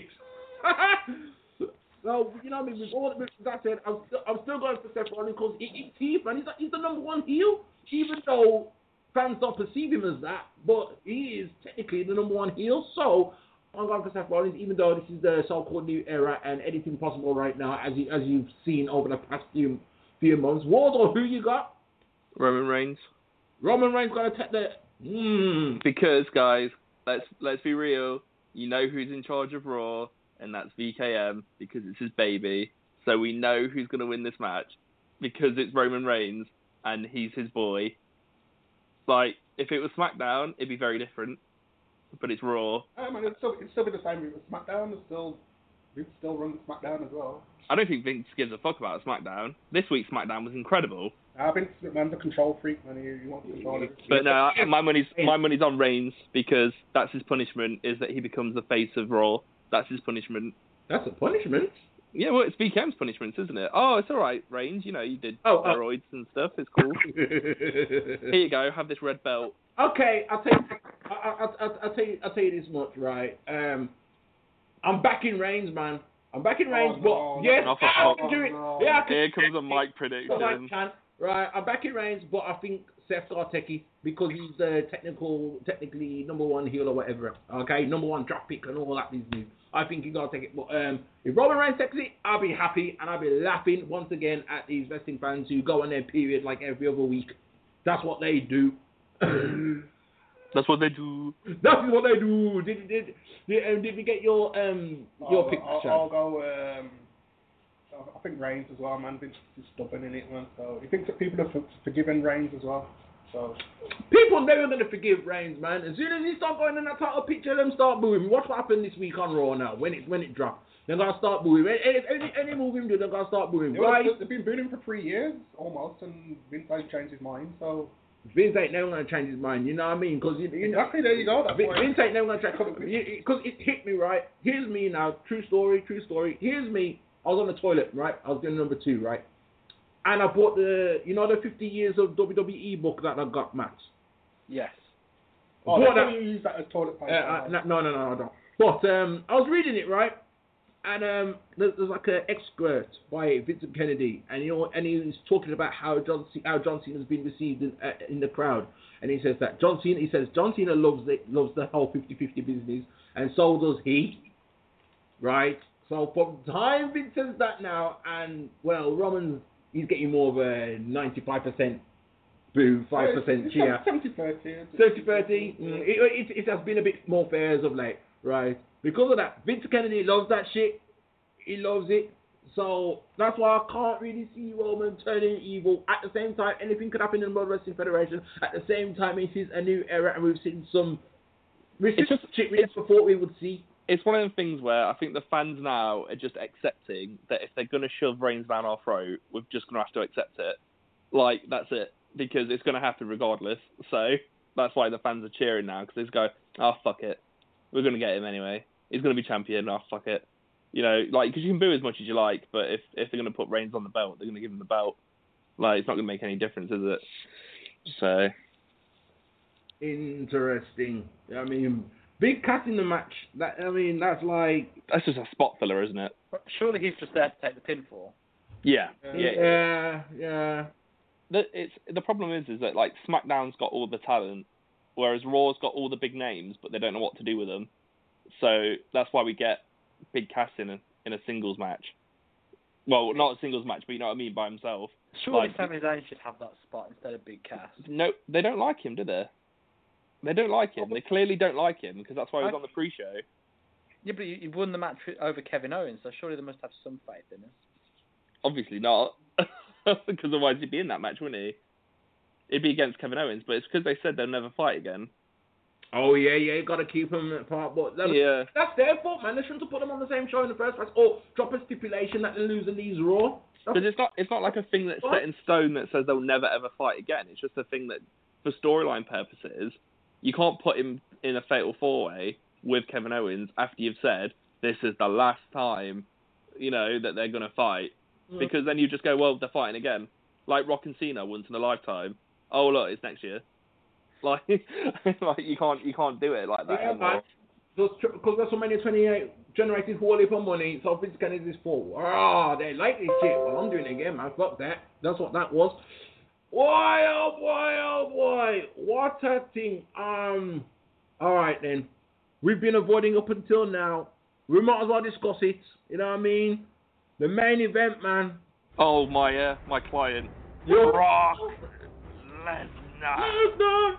So, you know what I mean, with all with that said, I'm still, I'm still going for Seth Rollins because he, he, he, man, he's, the- he's the number one heel, even though fans don't perceive him as that, but he is technically the number one heel, so I'm going for Seth Rollins, even though this is the so-called new era and anything possible right now, as, you, as you've seen over the past few, few months. Wardle, who you got? Roman Reigns. Roman Reigns going to take the... Mm. Because, guys, let's let's be real. You know who's in charge of Raw, and that's V K M, because it's his baby. So we know who's going to win this match, because it's Roman Reigns, and he's his boy. Like, if it was SmackDown, it'd be very different. But it's Raw. I mean, it'd still, it'd still be the same with SmackDown. It's still, Vince still runs SmackDown as well. I don't think Vince gives a fuck about SmackDown. This week's SmackDown was incredible. I think Vince's a control freak, man. He, he wants to control it. But no, my money's my money's on Reigns, because that's his punishment, is that he becomes the face of Raw. That's his punishment. That's a punishment. Yeah, well, it's V K M's punishment, isn't it? Oh, it's all right, Reigns. You know, you did Oh, uh, steroids and stuff. It's cool. Here you go. Have this red belt. Okay, I'll tell you. I, I, I, I'll tell you. I'll tell you this much, right? Um, I'm backing Reigns, man. I'm backing Reigns, Oh, no, but yes, no, I no, can do it. no. Yeah, I can Here do comes it. a mic But I prediction. can. Right, I'm backing Reigns, but I think Seth Gartecki, because he's the technical, technically number one heel or whatever. Okay, number one drop pick and all that these new. I think he gotta take it. But um, if Roman Reigns takes it, I'll be happy and I'll be laughing once again at these wrestling fans who go on their period like every other week. That's what they do. That's what they do. That's what they do. Did did did, um, did we get your um your I'll, pick? I'll, Chad? I'll go. Um, I think Reigns as well, man. Vince is stubborn in it, man. So he thinks that people have forgiven Reigns as well. So People never gonna forgive Reigns, man. As soon as he start going in that title picture, them start booing. Watch what happened this week on Raw now when it when it dropped. They're gonna start booing. Any any, any move him do, they're gonna start booing. yeah, Why? they've been booing him for three years almost, and Vince hasn't changed his mind. So Vince ain't never gonna change his mind. You know what I mean? Because you, you know. exactly, there you go. That's Vin- why. Vince ain't never gonna change. Because it hit me right. Here's me now. True story. True story. Here's me. I was on the toilet, right? I was doing number two, right? And I bought the, you know, the fifty years of W W E book that I got, Matt. Yes. Oh, Bought that's that- how you use that as toilet Uh, paper. uh, no, no, no, no, I don't. But um, I was reading it, right? And um, there's, there's like an excerpt by Vincent Kennedy, and you know, and he was talking about how John C- how John Cena has been received in, uh, in the crowd, and he says that John Cena, he says John Cena loves the loves the whole fifty-fifty business, and so does he, right? So from time Vince says that now, and well, Roman's he's getting more of a ninety-five percent boo, five percent cheer. seventy thirty. thirty thirty, mm, it, it, it has been a bit more fair as of late, right? Because of that, Vince Kennedy loves that shit. He loves it. So that's why I can't really see Roman turning evil. At the same time, anything could happen in the World Wrestling Federation. At the same time, it is a new era, and we've seen some It's just- shit we never thought we would see. It's one of them things where I think the fans now are just accepting that if they're going to shove Reigns down our throat, we're just going to have to accept it. Like, that's it. Because it's going to happen regardless. So that's why the fans are cheering now, because they just go, oh, fuck it. We're going to get him anyway. He's going to be champion. Oh, fuck it. You know, like, because you can boo as much as you like, but if, if they're going to put Reigns on the belt, they're going to give him the belt. Like, it's not going to make any difference, is it? So... Interesting. I mean, big cat in the match. That I mean, that's like... That's just a spot filler, isn't it? But surely he's just there to take the pinfall. Yeah. Yeah. Yeah. Yeah, yeah. The, it's, the problem is, is that, like, SmackDown's got all the talent, whereas Raw's got all the big names, but they don't know what to do with them. So that's why we get Big Cass in a, in a singles match. Well, not a singles match, but you know what I mean, by himself. Surely Like- Sami Zayn should have that spot instead of Big Cass. No, they don't like him, do they? They don't like him. They clearly don't like him, because that's why he was I- on the pre-show. Yeah, but you, you won the match over Kevin Owens, so surely they must have some faith in us. Obviously not, because otherwise he'd be in that match, wouldn't he? It'd be against Kevin Owens, but it's because they said they'll never fight again. Oh, yeah, yeah, you got to keep them apart. But that, Yeah. that's their fault, man. They shouldn't have put them on the same show in the first place. Or drop a stipulation that they lose in these Raw. Because it's not, it's not like a thing that's set in stone that says they'll never ever fight again. It's just a thing that, for storyline purposes, you can't put him in a fatal four-way with Kevin Owens after you've said this is the last time, you know, that they're going to fight. Mm. Because then you just go, well, they're fighting again. Like Rock and Cena once in a lifetime. Oh, look, it's next year. Like, like you can't you can't do it like that yeah, anymore. Because WrestleMania twenty-eight generated whole heap of money, so Vince Kennedy's fault. Ah, they like this shit. Well, I'm doing it again, man. Fuck that. That's what that was. Boy, oh boy, oh boy. What a thing. Um, all right then. We've been avoiding up until now. We might as well discuss it. You know what I mean? The main event, man. Oh, my uh, my client. Yo. Brock Lesnar. Lesnar.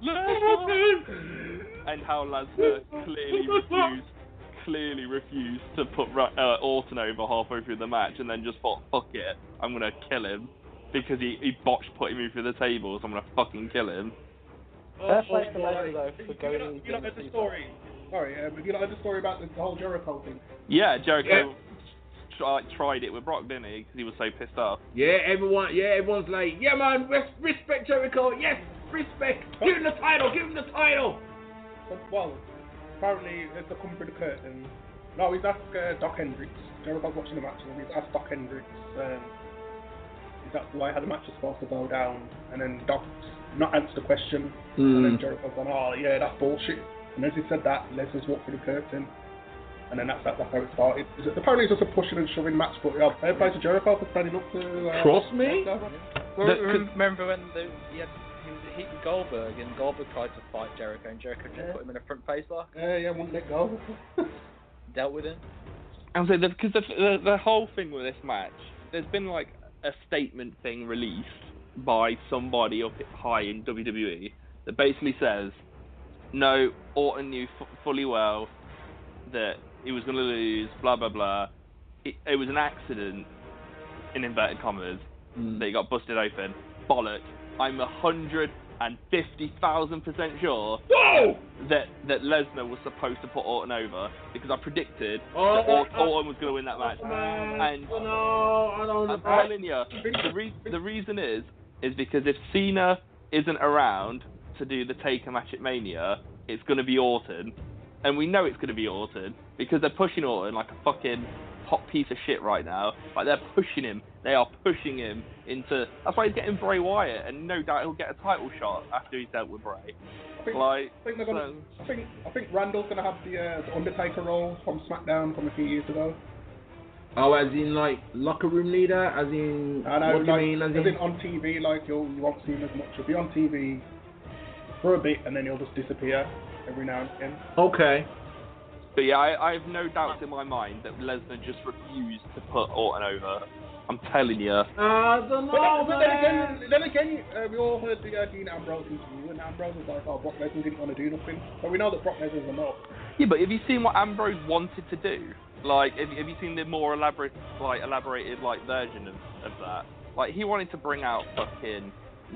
Lesnar. And how Lesnar clearly refused, clearly refused to put uh, Orton over halfway through the match, and then just thought, fuck it, I'm gonna kill him because he, he botched putting me through the tables. I'm gonna fucking kill him. Fair play to Lesnar though for You going. know, you know the story. Sorry, um, you know the story about the, the whole Jericho thing. Yeah, Jericho Yeah. Try, tried it with Brock, didn't he? Because he was so pissed off. Yeah, everyone. Yeah, everyone's like, yeah, man, res- respect Jericho. Yes, respect. Give him the title. Give him the title. Well, apparently they're coming through the curtain. No, he's asked uh, Doc Hendricks. Jericho's watching the match, and he's asked Doc Hendricks, um, is that why how the match is supposed to go down? And then Doc's not answered the question, Mm. and then Jericho's gone, oh yeah, that's bullshit. And as he said that, Lesnar's walked through the curtain, and then that's, that's how it started. It's, apparently it's just a pushing and shoving match, but yeah, fair play to Jericho for standing up to... Uh, Trust me. Lesnar. Well, The- remember when the, he, had, he was hitting Goldberg and Goldberg tried to fight Jericho and Jericho just Yeah. put him in a front face lock, Yeah, yeah, wouldn't let go. dealt with it. And so, because the, the the whole thing with this match, there's been like a statement thing released by somebody up high in W W E that basically says, no, Orton knew f- fully well that he was going to lose, blah blah blah. It, it was an accident, in inverted commas, Mm. that he got busted open. Bollocks. I'm a hundred and fifty thousand percent sure Whoa! that that Lesnar was supposed to put Orton over because I predicted Oh, that Or- oh, Orton was going to win that match. Man, And oh, no, I don't I'm know. telling you, the, re- the reason is is because if Cena isn't around to do the Taker match at Mania, it's going to be Orton, and we know it's going to be Orton because they're pushing Orton like a fucking hot piece of shit right now. Like they're pushing him, they are pushing him into. That's why he's getting Bray Wyatt, and no doubt he'll get a title shot after he's dealt with Bray. I think, Like, I think they're gonna. so- I think I think Randall's gonna have the, uh, the Undertaker role from SmackDown from a few years ago. Oh, as in like locker room leader, as in I know, what do like, you mean? As as in, in on T V, like you'll you won't see him as much. He'll be on T V for a bit and then he'll just disappear every now and again. okay. But yeah, I, I have no doubts in my mind that Lesnar just refused to put Orton over. I'm telling you. I don't But, know, then, but then man. again, then again, uh, we all heard the uh, Dean Ambrose interview, and Ambrose was like, "Oh, Brock Lesnar didn't want to do nothing." But we know that Brock Lesnar's a knob. Yeah, but have you seen what Ambrose wanted to do? Like, have, have you seen the more elaborate, like, elaborated, like, version of, of that? Like, he wanted to bring out fucking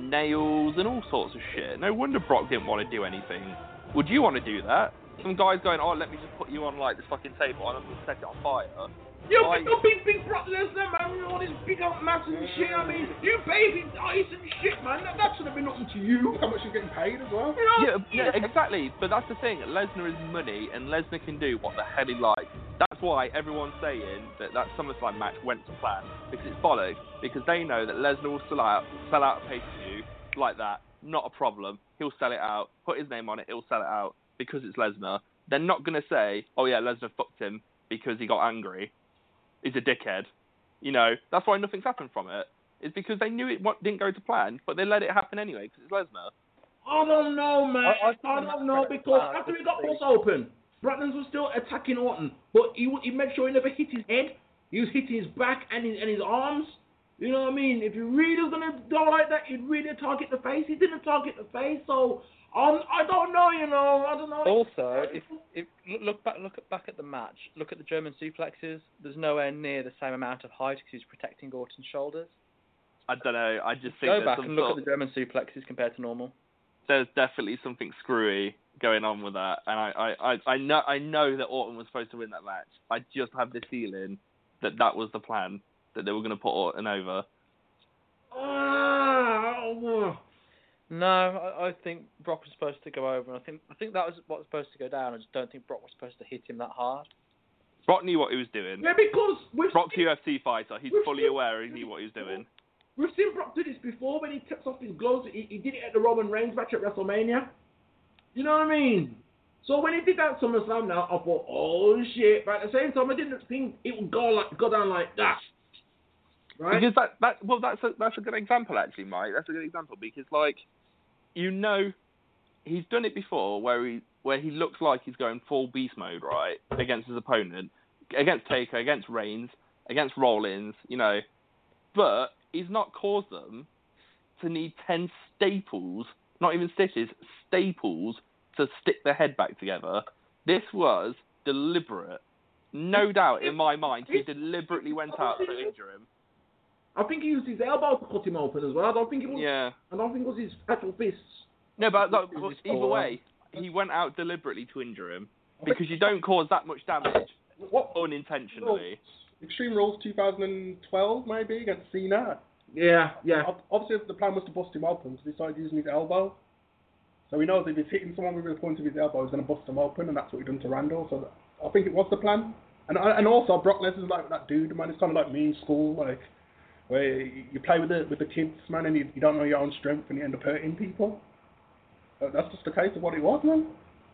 nails and all sorts of shit. No wonder Brock didn't want to do anything. Would you want to do that? Some guy's going, oh, let me just put you on, like, this fucking table and I'm going to set it on fire. You Like- you big, big Brock Lesnar, man, with all this big old mass and shit. I mean, you baby ice and shit, man. That, that should have been nothing to you. Look how much he's getting paid as well. You know? Yeah, yeah, exactly. But that's the thing. Lesnar is money, and Lesnar can do what the hell he likes. That's why everyone's saying that that SummerSlam match went to plan, because it's bollocks. Because they know that Lesnar will sell out, sell out a pay-per-view like that. Not a problem. He'll sell it out. Put his name on it. He'll sell it out because it's Lesnar. They're not gonna say, "Oh yeah, Lesnar fucked him because he got angry. He's a dickhead." You know, that's why nothing's happened from it. It's because they knew it what, didn't go to plan, but they let it happen anyway because it's Lesnar. I don't know, man. I- I I, think the don't match know went to because plan. after he got forced open, Brock Lesnar was still attacking Orton, but he would- he made sure he never hit his head. He was hitting his back and his and his arms. You know what I mean? If you really was gonna go like that, you'd really target the face. He didn't target the face, so um, I don't know. You know, I don't know. Also, if if look back, look at, back at the match. Look at the German suplexes. There's nowhere near the same amount of height because he's protecting Orton's shoulders. I don't know. I just think Go there's back some and look sort at the German suplexes compared to normal. There's definitely something screwy going on with that, and I, I, I, I know I know that Orton was supposed to win that match. I just have this feeling that that was the plan, that they were going to put Orton over. Uh, no, I, I think Brock was supposed to go over, and I think I think that was what was supposed to go down. I just don't think Brock was supposed to hit him that hard. Brock knew what he was doing. Yeah, because we've Brock's seen, U F C fighter. He's fully seen, aware he knew what he was doing. We've seen Brock do this before when he takes off his gloves. He, he did it at the Roman Reigns match at WrestleMania. You know what I mean? So when he did that at SummerSlam now, I thought, oh shit. But at the same time, I didn't think it would go like go down like that. Right? Because that, that well, that's a that's a good example actually, Mike. That's a good example because like, you know, he's done it before where he where he looks like he's going full beast mode, right, against his opponent, against Taker, against Reigns, against Rollins, you know, but he's not caused them to need ten staples, not even stitches, staples to stick their head back together. This was deliberate. No doubt in my mind, he deliberately went out to injure him. I think he used his elbow to cut him open as well. I don't think it was. Yeah. I don't think it was his actual fists. No, but look, either way, he went out deliberately to injure him because you don't cause that much damage unintentionally. Extreme Rules twenty twelve maybe against Cena. Yeah, yeah. Obviously, the plan was to bust him open, so he started using his elbow. So he knows if he's hitting someone with the point of his elbow, he's going to bust him open, and that's what he done to Randall. So I think it was the plan. And and also Brock Lesnar's like that dude, man. It's kind of like me in school, like where you play with the with the kids, man, and you, you don't know your own strength, and you end up hurting people. Uh, that's just the case of what it was, man.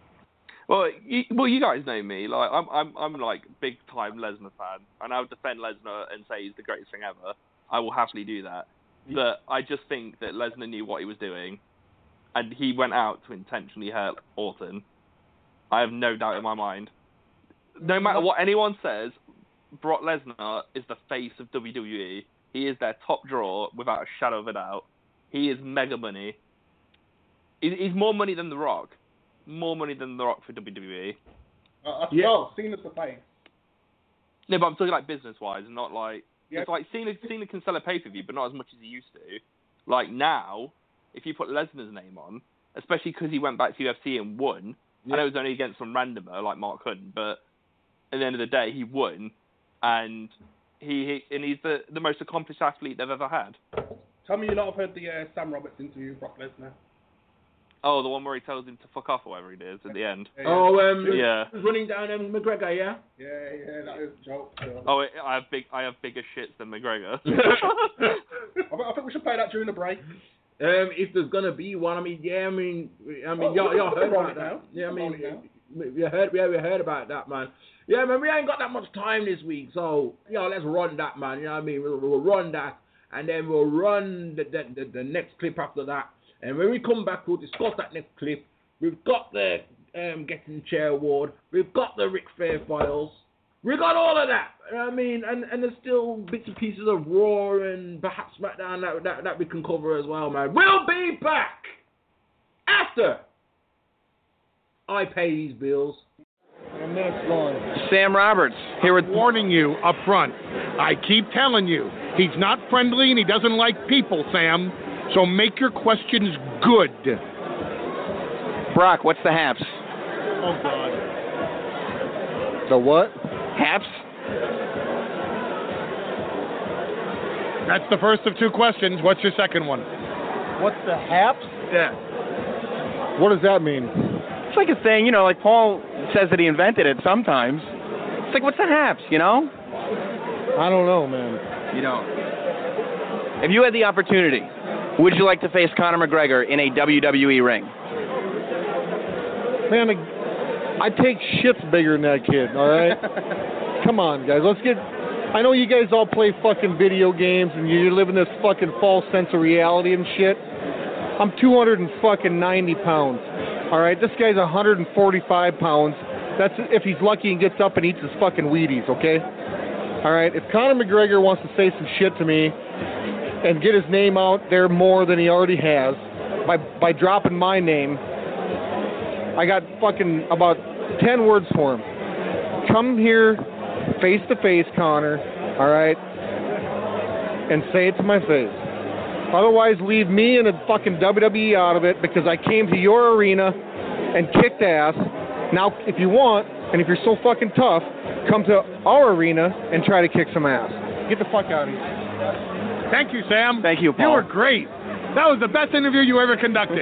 Well, you, well, you guys know me. Like, I'm, I'm, I'm like big time Lesnar fan, and I'll defend Lesnar and say he's the greatest thing ever. I will happily do that. But I just think that Lesnar knew what he was doing, and he went out to intentionally hurt Orton. I have no doubt in my mind. No matter what anyone says, Brock Lesnar is the face of W W E. He is their top draw without a shadow of a doubt. He is mega money. He's more money than The Rock. More money than The Rock for W W E. Uh, yeah. Well, Cena's the face. No, but I'm talking like business-wise, and not like... Yeah. It's like Cena, Cena can sell a pay-per-view, but not as much as he used to. Like now, if you put Lesnar's name on, especially because he went back to U F C and won, yeah. I know it was only against some randomer like Mark Hunt, but at the end of the day, he won, and he, he and he's the, the most accomplished athlete they've ever had. Tell me you lot have heard the uh, Sam Roberts interview with Brock Lesnar. Oh, the one where he tells him to fuck off or whatever he does at the end. Yeah, yeah. Oh, um, yeah. running down um, McGregor, yeah. Yeah, yeah, that is a joke. So. Oh, I have big, I have bigger shits than McGregor. I think we should play that during the break. Um, if there's gonna be one, I mean, yeah, I mean, I mean, oh, y'all, y'all heard about that. Now. Yeah, I mean, we heard, yeah, we heard about that, man. Yeah, man, we ain't got that much time this week, so yeah, let's run that, man. You know what I mean? We'll, we'll run that, and then we'll run the the, the the next clip after that. And when we come back, we'll discuss that next clip. We've got the um, Getting Chair Award. We've got the Ric Flair files. We've got all of that. You know what I mean, and and there's still bits and pieces of Raw and perhaps SmackDown that, that, that we can cover as well, man. We'll be back after I pay these bills. And that's gone. Sam Roberts here with... I'm warning you up front. I keep telling you, he's not friendly and he doesn't like people, Sam. So make your questions good. Brock, what's the haps? Oh, God. The what? Haps? That's the first of two questions. What's your second one? What's the haps? Yeah. What does that mean? It's like a thing, you know, like Paul says that he invented it sometimes. It's like, what's the haps, you know? I don't know, man. You know. If you had the opportunity, would you like to face Conor McGregor in a W W E ring? Man, I take shits bigger than that kid, all right? Come on, guys. Let's get... I know you guys all play fucking video games and you live in this fucking false sense of reality and shit. I'm two hundred ninety pounds, all right? This guy's one hundred forty-five pounds. That's if he's lucky and gets up and eats his fucking Wheaties, okay? All right, if Conor McGregor wants to say some shit to me and get his name out there more than he already has by by dropping my name, I got fucking about ten words for him. Come here, face to face, Conor. All right, and say it to my face. Otherwise, leave me and the fucking W W E out of it because I came to your arena and kicked ass. Now, if you want, and if you're so fucking tough, come to our arena and try to kick some ass. Get the fuck out of here. Thank you, Sam. Thank you, Paul. You were great. That was the best interview you ever conducted.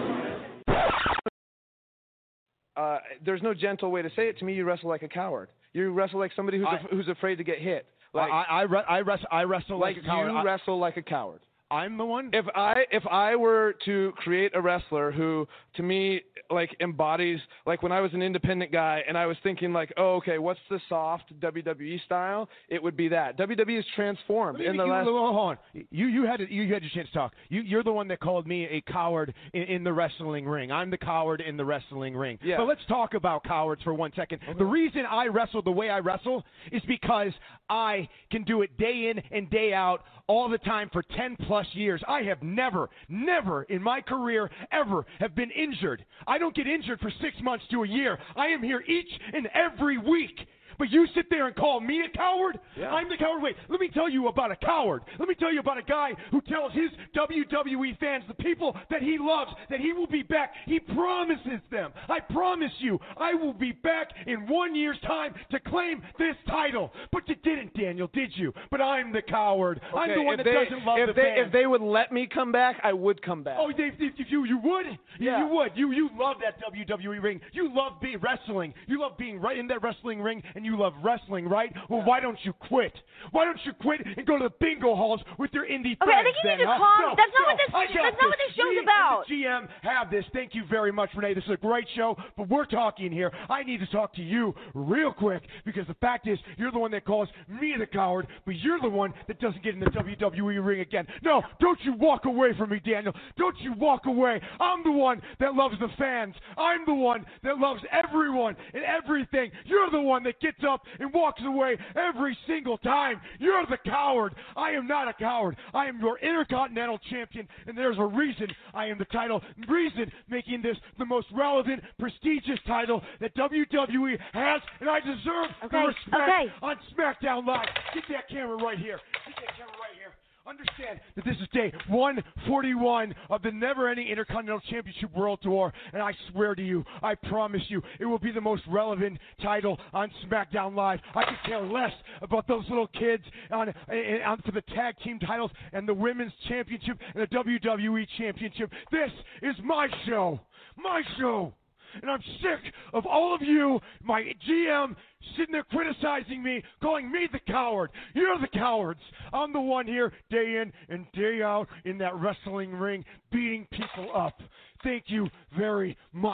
Uh, there's no gentle way to say it. To me, you wrestle like a coward. You wrestle like somebody who's I, af- who's afraid to get hit. Like I I, re- I, wrestle, I wrestle like, like a coward. you I, wrestle like a coward. I'm the one. If I if I were to create a wrestler who, to me, like embodies, like when I was an independent guy and I was thinking like, oh, okay, what's the soft W W E style? It would be that. W W E is transformed Wait, in the you, last. Hold on. You you had to, you had your chance to talk. You you're the one that called me a coward in, in the wrestling ring. I'm the coward in the wrestling ring. Yeah. But let's talk about cowards for one second. Okay. The reason I wrestle the way I wrestle is because I can do it day in and day out, all the time for ten plus years. I have never, never in my career ever have been injured. I don't get injured for six months to a year. I am here each and every week. But you sit there and call me a coward? Yeah. I'm the coward. Wait, let me tell you about a coward. Let me tell you about a guy who tells his W W E fans, the people that he loves, that he will be back. He promises them. I promise you, I will be back in one year's time to claim this title. But you didn't, Daniel, did you? But I'm the coward. Okay, I'm the one if that they, doesn't love if the they, fans. If they would let me come back, I would come back. Oh, if, if, if you you would, Yeah. you would. You you love that W W E ring. You love being wrestling. You love being right in that wrestling ring, and you love wrestling, right? Well, why don't you quit? Why don't you quit and go to the bingo halls with your indie Okay, friends? I think you then, need to huh? calm. No, that's not no, what this. I got That's not what this show's We about. and the G M have this. Thank you very much, Renee. This is a great show, but we're talking here. I need to talk to you real quick because the fact is, you're the one that calls me the coward, but you're the one that doesn't get in the W W E ring again. No, don't you walk away from me, Daniel. Don't you walk away. I'm the one that loves the fans. I'm the one that loves everyone and everything. You're the one that gets up and walks away every single time. You're the coward. I am not a coward. I am your Intercontinental Champion, and there's a reason I am the title. Reason making this the most relevant, prestigious title that W W E has, and I deserve Okay, the respect okay. on SmackDown Live. Get that camera right here. Get that camera right here. Understand that this is day one forty-one of the never-ending Intercontinental Championship World Tour, and I swear to you, I promise you, it will be the most relevant title on SmackDown Live. I could care less about those little kids on, on, on for the tag team titles and the Women's Championship and the W W E Championship. This is my show, my show. And I'm sick of all of you, my G M, sitting there criticizing me, calling me the coward. You're the cowards. I'm the one here day in and day out in that wrestling ring beating people up. Thank you very much.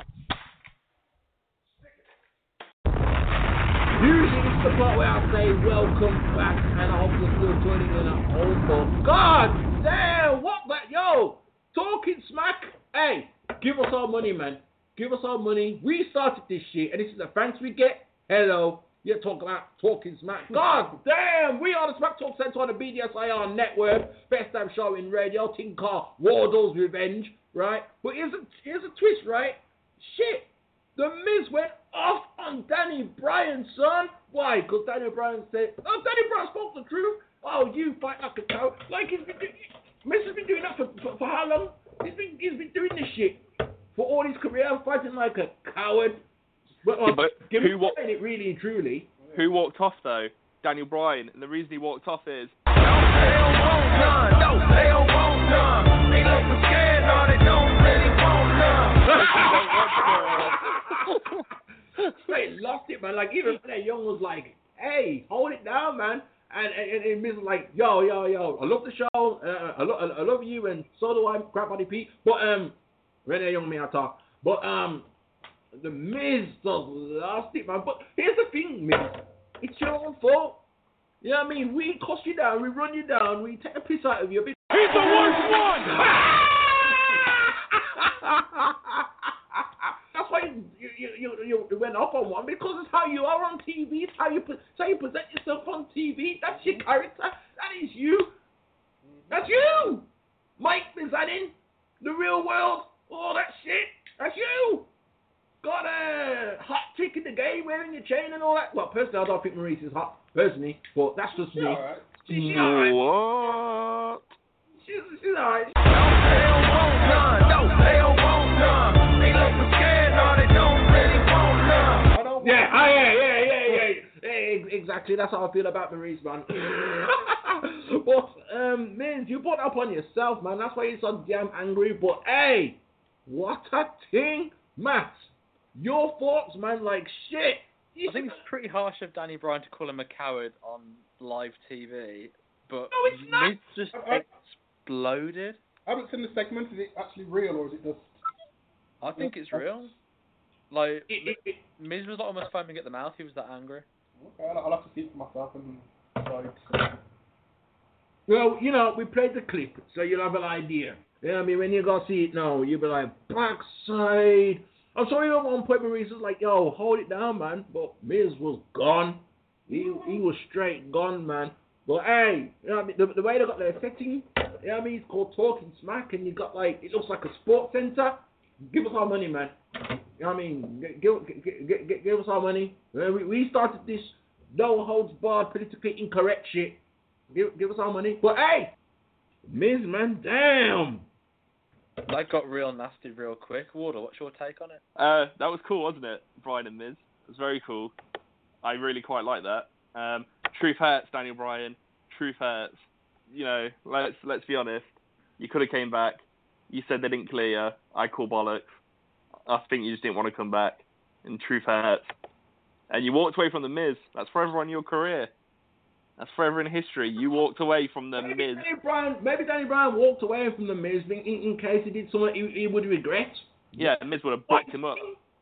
Usually it's the part where I say welcome back, and I hope you're still joining in at home. But God damn, what that? Yo, talking smack. Hey, give us our money, man. Give us our money. We started this shit, and this is the thanks we get. Hello. You're talking about talking smack. God damn, we are the Smack Talk Center on the B D S I R network. Best damn show in radio. Tinker, Wardle's Revenge, right? But here's a, here's a twist, right? Shit. The Miz went off on Danny Bryan, son. Why? Because Danny Bryan said, oh, Danny Bryan spoke the truth. Oh, you fight like a cow. Like, he's been doing, Miz has been doing that for, for, for how long? He's been, he's been doing this shit for all his career, fighting like a coward. But, uh, but give who me wa- it really and truly. Who walked off though? Daniel Bryan, and the reason he walked off is. They lost it, man. Like, even Renee Young was like, hey, hold it down, man. And, and, and Miz was like, yo, yo, yo, I love the show. Uh, I, lo- I love you, and so do I, Crap Body Pete. But, um, Renee Young, me, I talk. But, um, the Miz just lost it, man. But here's the thing, Miz. It's your own fault. You know what I mean? We cost you down, we run you down, we take a piss out of you. He's the worst one! That's why you, you, you, you went up on one because it's how you are on T V. It's how you, it's how you present yourself on T V. That's your character. That is you. That's you. Mike Mizanin, The Real World, all that shit. That's you. Got a hot chick in the game wearing your chain and all that. Well, personally, I don't think Maurice is hot, personally, but that's just me. Alright. She, she alright. What? She's, she's alright. Yeah, oh, yeah, yeah, yeah, yeah. Hey, exactly, that's how I feel about Maurice, man. But, um, Miz, you brought up on yourself, man. That's why you're so damn angry. But, hey, what a thing, Matt. Your thoughts, man, like shit. I think it's pretty harsh of Danny Bryan to call him a coward on live T V, but no, it's not. Miz just I, I, exploded. I haven't seen the segment. Is it actually real or is it just? I think it's real. Like, it, it, it, Miz was almost foaming at the mouth. He was that angry. Okay, I'll, I'll have to see it for myself and decide. Well, you know, we played the clip, so you'll have an idea. You know what I mean? When you go see it now, you'll be like, backside. I'm sorry at one point Maurice was like, yo, hold it down, man. But Miz was gone. He he was straight gone, man. But hey, you know what I mean? The, the way they got their setting, you know what I mean? It's called Talking Smack, and you got like, it looks like a sports center. Give us our money, man. You know what I mean? Give, give, give, give us our money. We, we started this no holds barred, politically incorrect shit. Give, give us our money. But hey, Miz, man, damn. That got real nasty real quick. Warder, what's your take on it? Uh, that was cool, wasn't it? Bryan and Miz. It was very cool. I really quite like that. Um, truth hurts, Daniel Bryan. Truth hurts. You know, let's let's be honest. You could have came back. You said they didn't clear you. I call bollocks. I think you just didn't want to come back. And truth hurts. And you walked away from the Miz. That's forever on your career. That's forever in history. You walked away from the maybe Miz. Danny Bryan, maybe Danny Bryan walked away from the Miz in, in case he did something he, he would regret. Yeah, Miz would have backed him up.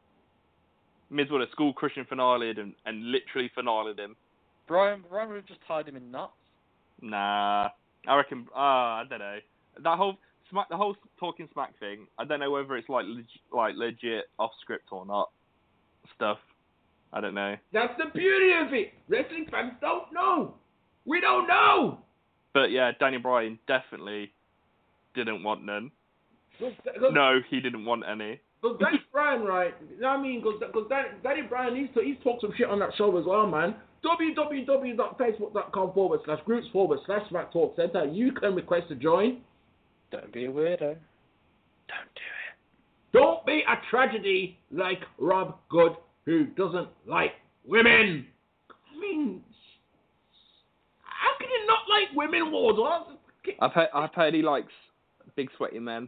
Miz would have school Christian finale'd and, and literally finale'd him. Bryan, Bryan would have just tied him in knots. Nah, I reckon. Ah, uh, I don't know. That whole smack, the whole talking smack thing. I don't know whether it's like leg, like legit off script or not. Stuff. I don't know. That's the beauty of it. Wrestling fans don't know. We don't know. But yeah, Daniel Bryan definitely didn't want none. Cause, cause, no, he didn't want any. Because Danny Bryan, right? You know what I mean? Because Danny, Danny Bryan, he's, he's talked some shit on that show as well, man. www.facebook.com forward slash groups forward slash Smack Talk Center. You can request to join. Don't be a weirdo. Don't do it. Don't be a tragedy like Rob Good, who doesn't like women. I mean, how can you not like women, Ward? I've heard, I've heard he likes big sweaty men.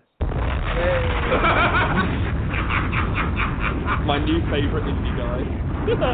My new favourite indie guy.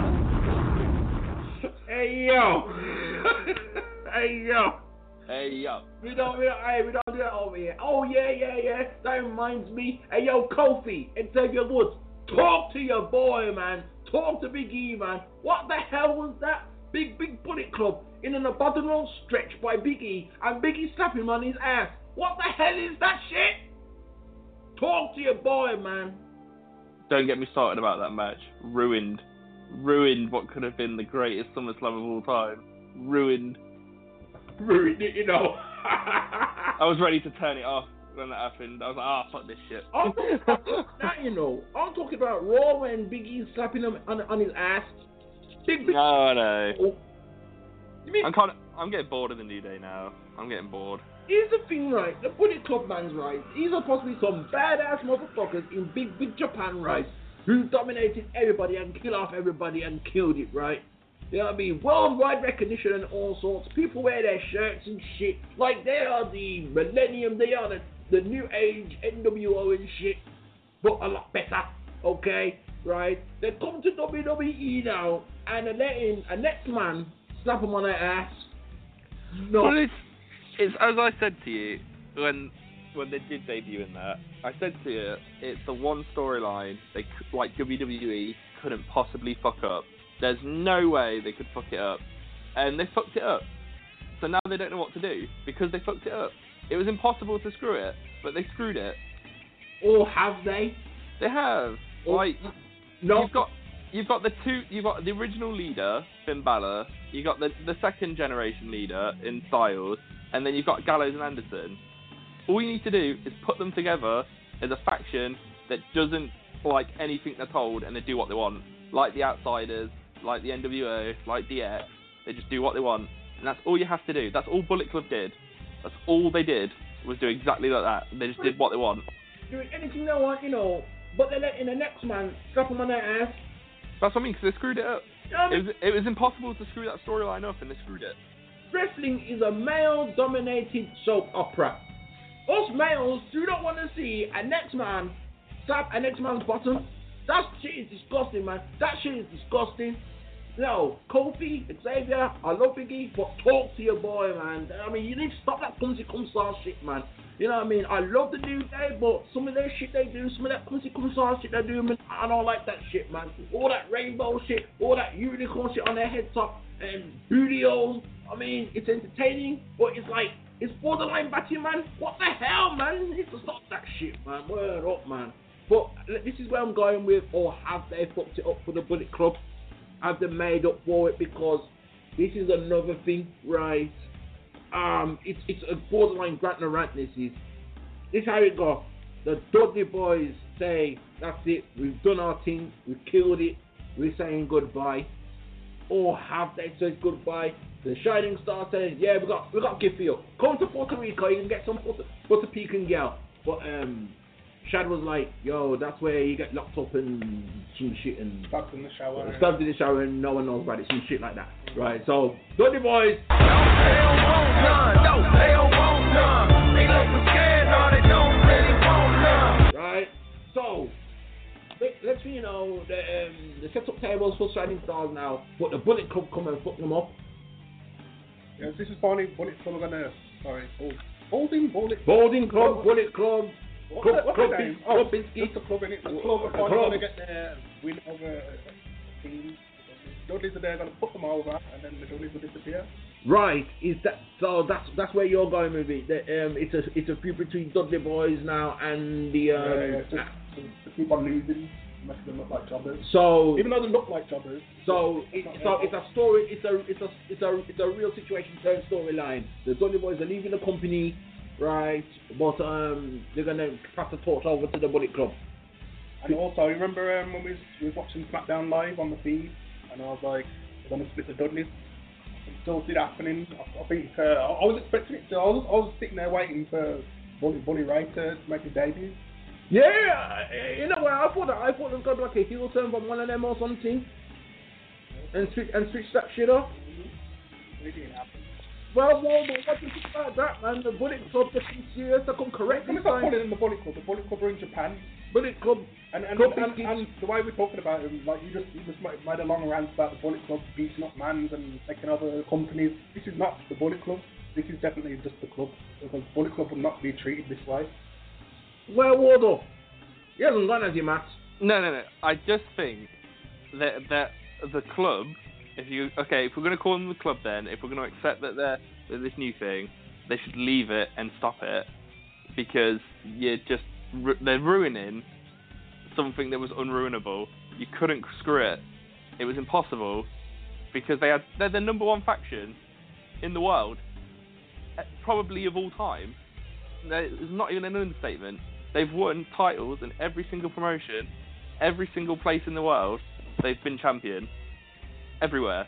Hey yo. Hey yo. Hey yo. We don't, we don't, hey, we don't do that over here. Oh yeah, yeah, yeah. That reminds me. Hey yo, Kofi and Xavier Woods. Talk to your boy, man. Talk to Big E, man. What the hell was that? Big, big Bullet Club in an abdominal stretch by Big E, and Big E slapping him on his ass. What the hell is that shit? Talk to your boy, man. Don't get me started about that match. Ruined. Ruined what could have been the greatest SummerSlam of all time. Ruined. Ruined it, you know. I was ready to turn it off when that happened. I was like, ah, oh, fuck this shit. I'm talking about that, you know. I'm talking about Raw when Big E slapping him on, on his ass. Big, big. No, no. Oh. You mean, I'm kind of, I'm getting bored of the New Day now. I'm getting bored. Here's the thing, right? The Bullet Club man's right. These are supposed to be some badass motherfuckers in big, big Japan, right? Who dominated everybody and killed off everybody and killed it, right? You know what I mean? Worldwide recognition and all sorts. People wear their shirts and shit like they are the millennium. They are the, the new age N W O and shit, but a lot better. Okay, right? They come to W W E now and they're letting a next man slap them on their ass. No. Well, it's, it's as I said to you when when they did debut in that. I said to you, it's the one storyline they like W W E couldn't possibly fuck up. There's no way they could fuck it up, and they fucked it up. So now they don't know what to do because they fucked it up. It was impossible to screw it, but they screwed it. Or have they? They have. Or, like No. You've got you've got the two. You've got the original leader, Finn Balor. You got the the second generation leader in Styles, and then you've got Gallows and Anderson. All you need to do is put them together as a faction that doesn't like anything they're told, and they do what they want, like the Outsiders, like the N W O, like D X. They just do what they want, and that's all you have to do. That's all Bullet Club did. That's all they did was do exactly like that. They just did what they want. Doing anything they want, you know, but they're letting the next man slap them on their ass. That's what I mean, because they screwed it up. You know what I It mean? was, it was impossible to screw that storyline up, and they screwed it. Wrestling is a male-dominated soap opera. Us males do not want to see a next man slap a next man's bottom. That shit is disgusting, man. That shit is disgusting. No, Kofi, Xavier, I love Biggie, but talk to your boy, man. I mean, you need to stop that clumsy cum sauce shit, man. You know what I mean? I love the New Day, but some of their shit they do, some of that clumsy cum sauce shit they do, man, I don't like that shit, man. All that rainbow shit, all that unicorn shit on their head top, and booty holes. I mean, it's entertaining, but it's like, it's borderline batty, man. What the hell, man? You need to stop that shit, man. Word up, man. But this is where I'm going with, or have they fucked it up for the Bullet Club? Have they made up for it? Because this is another thing, right? Um, it's it's a borderline grant and rant. This is this how it goes. The Dudley Boys say, "That's it. We've done our thing. We've killed it. We're saying goodbye." Or have they said goodbye? The Shining Star says, "Yeah, we got we got a gift for you. Come to Puerto Rico. You can get some Puerto, Puerto Rican gal." But um. Shad was like, yo, that's where you get locked up and some shit and Stabbed in the shower. Stabbed in the shower and no one knows about it, some shit like that. Right, so, Dudley Boys. Right, so, let's you know, the, um, the setup tables for Shining Stars now, but the Bullet Club come and fuck them up. Yes, this is funny. Bullet Club are gonna, sorry, Balding Bullet Balding Club, Bullet Club. What's Club, the, what's club, the name? club, Oh, Biscuit. just the club in it. The The club are club. finally going to get their win over teams. Dudleys are there going to put them over, and then the Dudleys will disappear. Right, is that so? That's that's where you're going with it. That, um, it's a it's a feud between Dudley Boys now and the um. yeah, yeah, just to, to keep on losing, making them look like jobbers. So even though they look like jobbers. So it, so it's a story. It's a it's a it's a it's a real situation turn storyline. The Dudley Boys are leaving the company. Right, but um, they're gonna pass the torch over to the Bullet Club. And also, remember um, when we was, we was watching SmackDown live on the feed, and I was like, we're gonna split the Dudleys. I can still see that happening. I, I think uh, I, I was expecting it to. I was, I was sitting there waiting for Bully Bully Ray to, to make his debut. Yeah, you know what? I thought that I thought it was gonna be like a heel turn from one of them or something, and switch and switch that shit up. Mm-hmm. It didn't happen. Well, well, but what do you think about that, man? The Bullet Club, they're serious, they come correct Come this stop time. calling them the Bullet Club. The Bullet Club are in Japan. Bullet Club, and and, Club and, and, and the way we're talking about them, like you just you just made a long rant about the Bullet Club beating up mans and taking over companies. This is not the Bullet Club. This is definitely just the club, because Bullet Club would not be treated this way. Well, Wardo, he hasn't gone as you, Matt. No, no, no. I just think that that the club, if you okay, if we're going to call them the club, then if we're going to accept that they're, they're this new thing, they should leave it and stop it, because you're just they're ruining something that was unruinable. You couldn't screw it. It was impossible, because they had they're the number one faction in the world, probably of all time. It's not even an understatement. They've won titles in every single promotion, every single place in the world. They've been champion everywhere.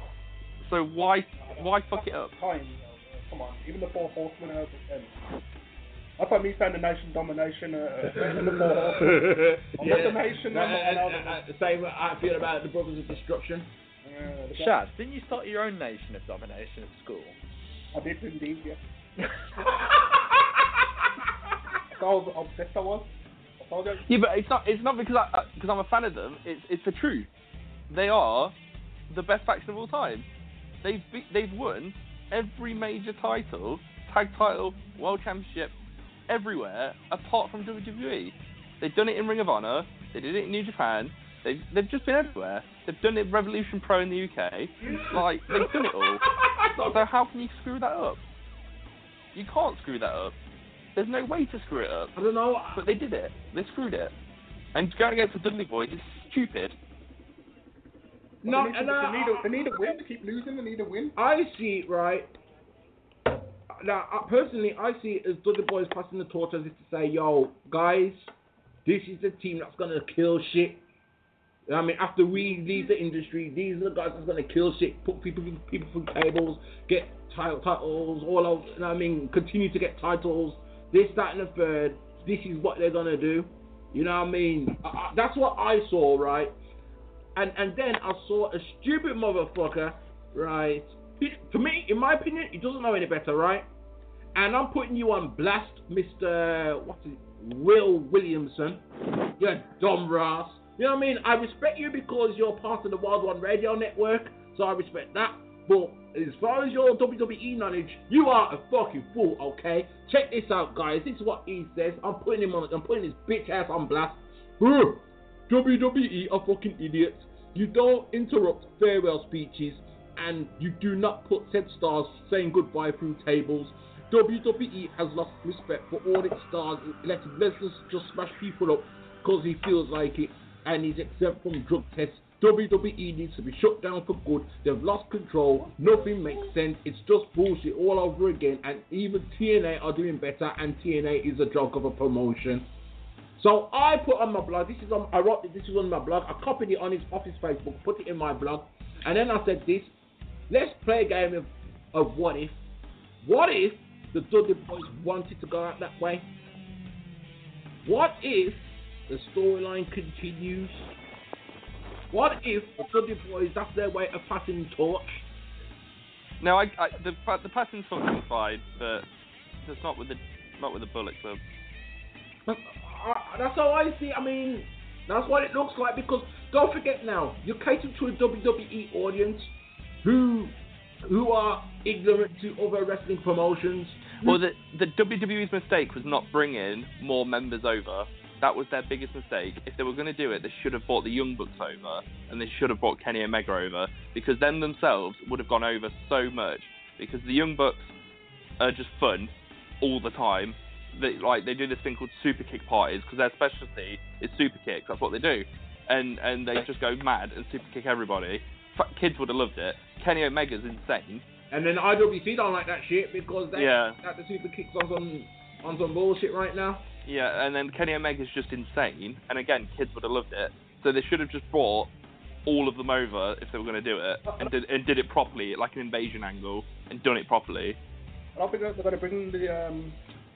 So why why fuck it up? Time, come on, even the four horsemen are um, I thought me saying the nation domination, uh, and the four horsemen. Yeah. The nation, No, and, and, uh, and, uh, uh, same I feel about the Brothers of Destruction. uh, the Shad, didn't you start your own nation of domination at school? I did indeed, yeah. So I was obsessed. I was. I told you. Yeah, but it's not it's not because I because I'm a fan of them. It's it's the truth. They are the best faction of all time. They've be, they've won every major title, tag title, world championship, everywhere apart from W W E. They've done it in Ring of Honor. They did it in New Japan. They've they've just been everywhere. They've done it Revolution Pro in the U K. Like they've done it all. So how can you screw that up? You can't screw that up. There's no way to screw it up. I don't know. But they did it. They screwed it. And going against the Dudley Boys is stupid. No, they need, and they, I, need a, they need a win to keep losing. They need a win. I see it right. Now, uh, personally, I see it as Dudley Boys passing the torch as if to say, "Yo, guys, this is the team that's gonna kill shit." I mean, after we leave the industry, these are the guys that's gonna kill shit, put people people through tables, get title, titles, all of. You know what I mean, continue to get titles. This, that, and the third. This is what they're gonna do. You know what I mean? I, I, that's what I saw, right? And and then I saw a stupid motherfucker, right? He, to me, in my opinion, he doesn't know any better, right? And I'm putting you on blast, Mister What's it? Will Williamson. You dumb ass. You know what I mean? I respect you because you're part of the Wild One Radio Network, so I respect that. But as far as your W W E knowledge, you are a fucking fool, okay? Check this out, guys. This is what he says. I'm putting him on. I'm putting his bitch ass on blast. W W E are fucking idiots. You don't interrupt farewell speeches, and you do not put said stars saying goodbye through tables. W W E has lost respect for all its stars. It lets Lesnar just smash people up because he feels like it, and he's exempt from drug tests. W W E needs to be shut down for good. They've lost control. Nothing makes sense. It's just bullshit all over again. And even T N A are doing better, and T N A is a joke of a promotion. So I put on my blog. This is on. I wrote this. This is on my blog. I copied it on his office Facebook, put it in my blog, and then I said this. Let's play a game of, of what if. What if the Dudley Boys wanted to go out that way? What if the storyline continues? What if the Dudley Boys, that's their way of passing the torch? No, I, I the the passing torch is fine, but it's not with the not with the Bullet Club. That's, uh, that's how I see. I mean, that's what it looks like. Because don't forget now, you cater to a W W E audience who who are ignorant to other wrestling promotions. Well, the the W W E's mistake was not bringing more members over. That was their biggest mistake. If they were going to do it, they should have brought the Young Bucks over, and they should have brought Kenny Omega over, because them themselves would have gone over so much. Because the Young Bucks are just fun all the time. They like they do this thing called super kick parties, because their specialty is super kicks. That's what they do, and and they just go mad and super kick everybody. Kids would have loved it. Kenny Omega's insane. And then I W C don't like that shit because they yeah. got the super kicks on some on some bullshit right now. Yeah, and then Kenny Omega's just insane, and again, kids would have loved it. So they should have just brought all of them over if they were going to do it, and did and did it properly, like an invasion angle, and done it properly. I don't think they're going to bring the um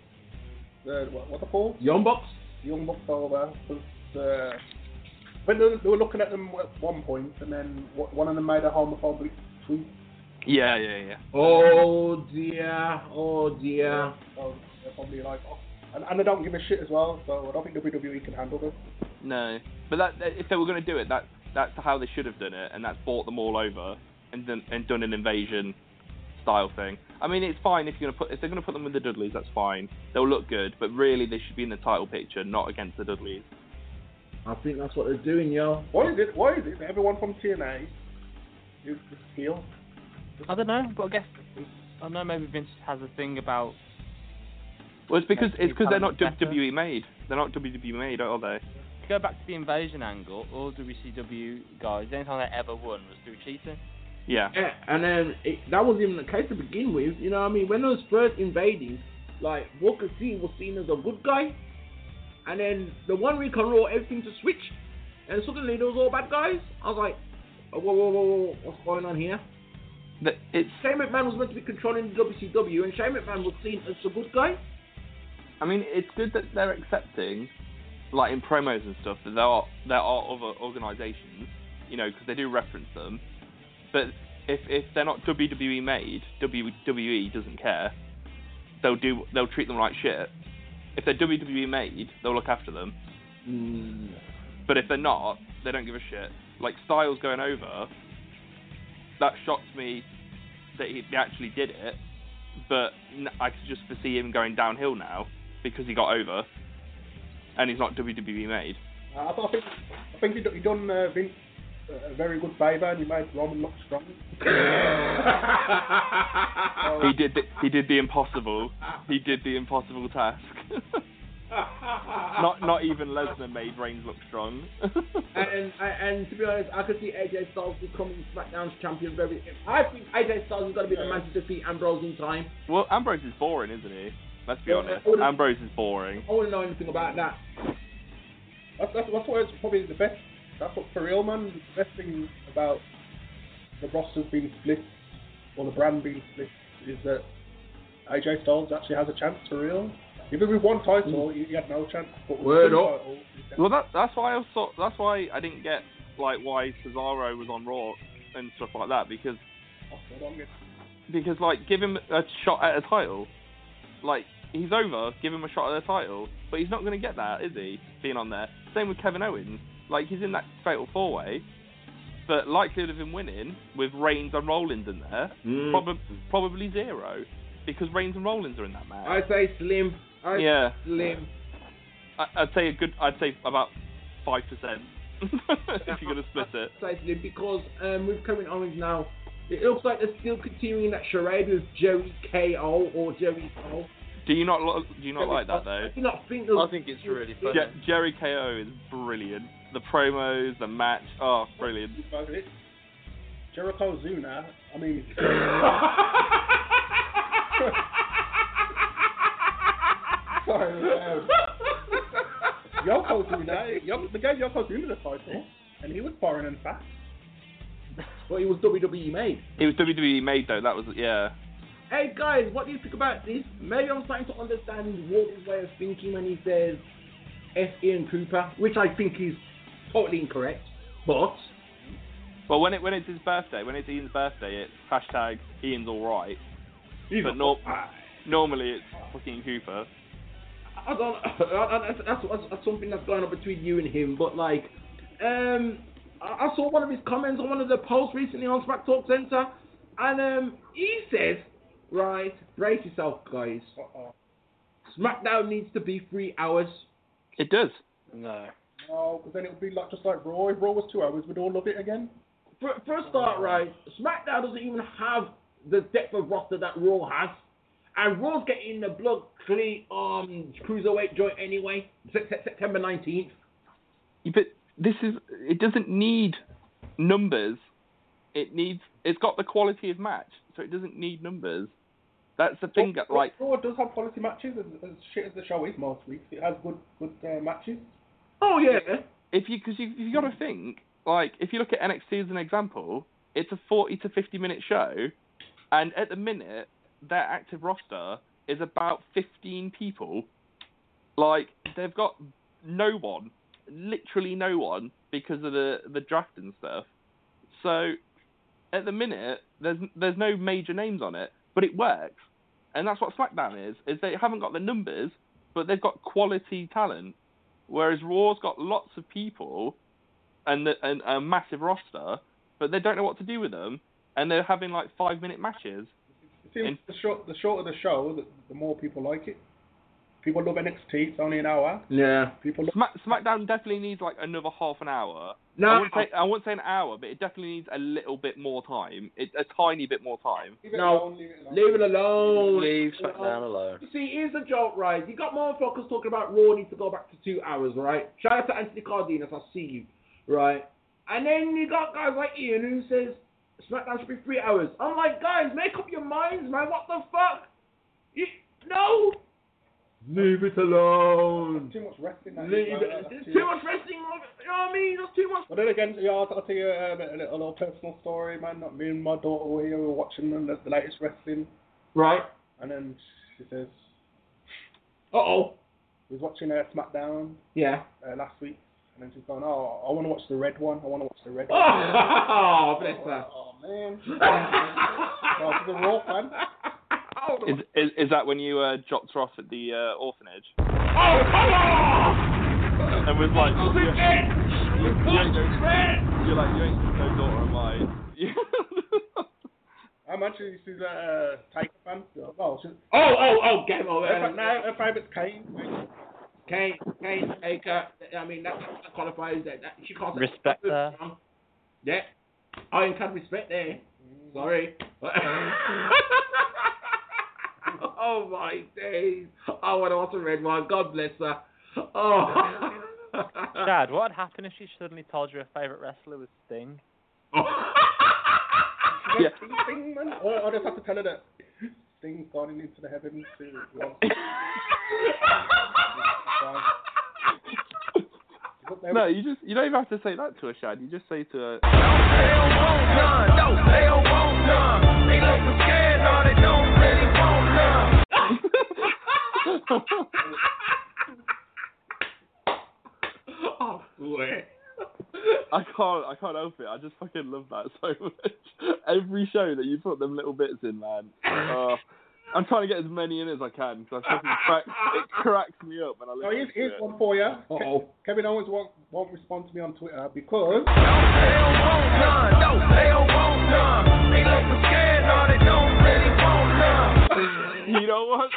the what what they called? Young Bucks. Young Bucks over. Uh, when they, they were looking at them at one point, and then one of them made a homophobic tweet. Yeah, yeah, yeah. Oh dear, oh dear. So they're probably like, oh. And, and they don't give a shit as well, so I don't think W W E can handle this. No, but that, if they were going to do it, that that's how they should have done it, and that's brought them all over and done and done an invasion style thing. I mean, it's fine if you're gonna put if they're going to put them with the Dudleys, that's fine. They'll look good, but really they should be in the title picture, not against the Dudleys. I think that's what they're doing, yo. Why is it? Why is it that everyone from T N A is just heel? I don't know, but I guess I don't know. Maybe Vince has a thing about. Well, it's because it's because they're not better. W W E made. They're not W W E made, are they? To go back to the invasion angle, all W C W guys, the only time they ever won was through cheating. Yeah. Yeah, and then it, that wasn't even the case to begin with. You know what I mean? When they was first invading, like Booker T was seen as a good guy, and then the one week on Raw, everything just switched, and suddenly there was all bad guys. I was like, whoa, whoa, whoa, whoa, what's going on here? The, it's Shane McMahon was meant to be controlling the W C W, and Shane McMahon was seen as a good guy. I mean, it's good that they're accepting, like in promos and stuff, that there are there are other organisations, you know, because they do reference them. But if if they're not W W E made, W W E doesn't care. They'll do they'll treat them like shit. If they're W W E made, they'll look after them. Mm. But if they're not, they don't give a shit. Like Styles going over, that shocked me that he actually did it. But I could just foresee him going downhill now because he got over, and he's not W W E made. Uh, I, I think I think he, he done uh, Vince a very good favour, and he made Roman look strong. He did the, he did the impossible. He did the impossible task. not not even Lesnar made Reigns look strong. and, and and to be honest, I could see A J Styles becoming SmackDown's champion very. I think A J Styles is going to be the man to defeat Ambrose in time. Well, Ambrose is boring, isn't he? Let's be Yeah, honest. I wouldn't- Ambrose is boring. I wouldn't know anything about that. That's, that's, that's why it's probably the best. That's what for real, man. The best thing about the rosters being split or the brand being split is that A J Styles actually has a chance for real. Even with one title, he, he had no chance. But with Word two up. titles, he's Well, that that's why I thought that's why I didn't get like why Cesaro was on Raw and stuff like that because definitely- because like give him a shot at a title, like he's over, give him a shot at a title, but he's not going to get that, is he? Being on there. Same with Kevin Owens. Like he's in that fatal four way, but likelihood of him winning with Reigns and Rollins in there, Mm. probably probably zero, because Reigns and Rollins are in that match. I say slim. I Yeah. say slim. I, I'd say a good. I'd say about five percent if you're gonna split it. I say slim because um, with Kevin Owens now, it looks like they're still continuing that charade with Jerry K O or Jerry O. Do you not? lo- Do you not like that though? I do not think I think it's really funny. Je- Jerry K O is brilliant. The promos, the match, oh, brilliant. Jericho Zuna, I mean. Sorry, um, Yokozuna, Yo- the guy Yokozuna the title, and he was foreign and fast. But he was W W E made. It was W W E made though. That was yeah. Hey guys, what do you think about this? Maybe I'm starting to understand Walter's way of thinking when he says F. Ian Cooper, which I think is totally incorrect. But Well, when it when it's his birthday, when it's Ian's birthday, it's hashtag Ian's alright. But nor- normally it's fucking Cooper. I don't. I, I, that's, that's, that's something that's going on between you and him. But like, um, I, I saw one of his comments on one of the posts recently on Smack Talk Center, and um, he says, right, brace yourself, guys. Uh-oh. SmackDown needs to be three hours. It does. No. No, because then it would be like just like Raw. If Raw was two hours, we'd all love it again. For, for a start, right, SmackDown doesn't even have the depth of roster that Raw has. And Raw's getting the blood clean um, cruiserweight joint anyway, se- se- September nineteenth. Yeah, but this is it doesn't need numbers. It needs it's got the quality of match, so it doesn't need numbers. That's the thing. That, like Raw does have quality matches, as, as shit as the show is most weeks. It has good good uh, matches. Oh yeah. If you because you you got to think like if you look at N X T as an example, it's a forty to fifty minute show, and at the minute their active roster is about fifteen people. Like they've got no one, literally no one, because of the the draft and stuff. So at the minute there's there's no major names on it, but it works, and that's what SmackDown is. Is they haven't got the numbers, but they've got quality talent. Whereas Raw's got lots of people and, the, and a massive roster, but they don't know what to do with them, and they're having like five minute matches. It seems the short the shorter the show, the, the more people like it. People love N X T. It's only an hour. Yeah. People love Smack, SmackDown definitely needs like another half an hour. No. I wouldn't say I wouldn't say an hour, but it definitely needs a little bit more time. It, a tiny bit more time. Leave it No. alone, leave it alone. Leave it alone. Leave SmackDown alone. You see, here's the joke, right? You got motherfuckers talking about Raw needs to go back to two hours, right? Shout out to Anthony Cardenas, I see you, right? And then you got guys like Ian who says SmackDown should be three hours. I'm like, guys, make up your minds, man. What the fuck? You, no. Leave it alone. Too much wrestling. That Leave is, it. man. That's There's too- too much wrestling. You know what I mean? There's too much. But then again, yeah, I'll, I'll tell you um, a, little, a little personal story, man. Not me and my daughter were here, we were watching the, the latest wrestling, Right. and then she says, Uh oh. we was watching uh, SmackDown Yeah. uh, last week, and then she's going, oh, I want to watch the red one. I want to watch the red one. Oh, bless her. Oh, man. Well, she's a Raw fan. Is, is is that when you uh, dropped her off at the uh, orphanage? Oh, come on! And was like, Oh, you're, bitch! you're, you're, you're like, you ain't no daughter of mine. I'm actually, she's a uh, Taker fan. Well, she's, Oh, oh, oh, game over. her, no, her favourite's Kane. Kane, Kane, Taker. I mean, that, that qualifies. That, that she can't Respect her. Yeah, I can respect there. Sorry. Oh my days! I want to watch a red one. God bless her. Oh. Dad, what would happen if she suddenly told you her favourite wrestler was Sting? Yeah. Sting, Sting, man. Or I just have to tell her that Sting's gone into the heavens to. Well, no, you just you don't even have to say that to her, Shad. You just say to her. Oh, boy. I can't, I can't help it. I just fucking love that so much. Every show that you put them little bits in, man. Uh, I'm trying to get as many in as I can because I fucking crack, it cracks me up when I listen Oh, here's, to here's it. one for you. Uh-oh. Ke- Kevin Owens won't, won't respond to me on Twitter because. You know what?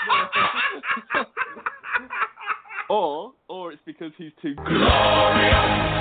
or, or it's because he's too glorious.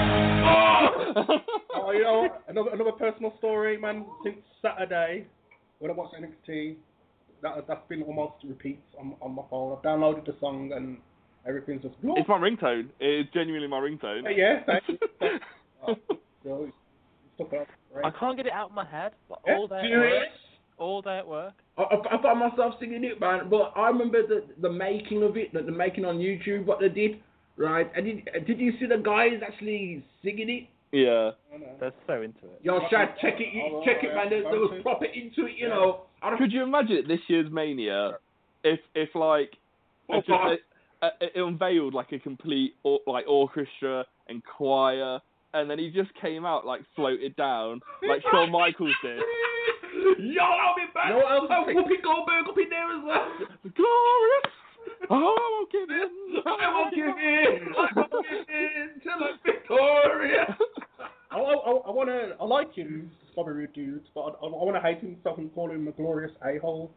Oh, you know, another another personal story, man. Since Saturday, when I watched N X T, that that's been almost repeats on on my phone. I've downloaded the song and everything's just. It's my ringtone. It's genuinely my ringtone. Yeah, thank you. Oh, so it's stuck up, right? I can't get it out of my head. But Yeah, all day at serious? work. All day at work. I, I, I found myself singing it, man. But I remember the the making of it, the, the making on YouTube, what they did, right? And did did you see the guys actually singing it? Yeah. They're so into it. Yo, Shad, check it, you, check it, man. There, there was proper into it, you know. I don't Could you imagine this year's Mania if if like Oh, it, just, God. it, it, it unveiled like a complete or, like orchestra and choir, and then he just came out like floated down like Shawn Michaels did. Yo, I'll be back. You know what else Oh, is- Whoopi Goldberg up in there as well. Glorious. Oh, I won't give in. I won't give in. I won't give in till I'm victorious. I, I, I want to. I like him, Bobby Roode dude, but I, I want to hate him so I can call him a glorious a-hole.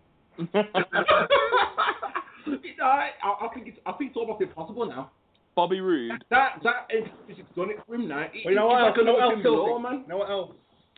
I, I think it's I think it's almost impossible now. Bobby Roode. That that is it's done it for him now. It, Well, you know what else? it's like You know what another else? thing below, Phil? man. You know what else?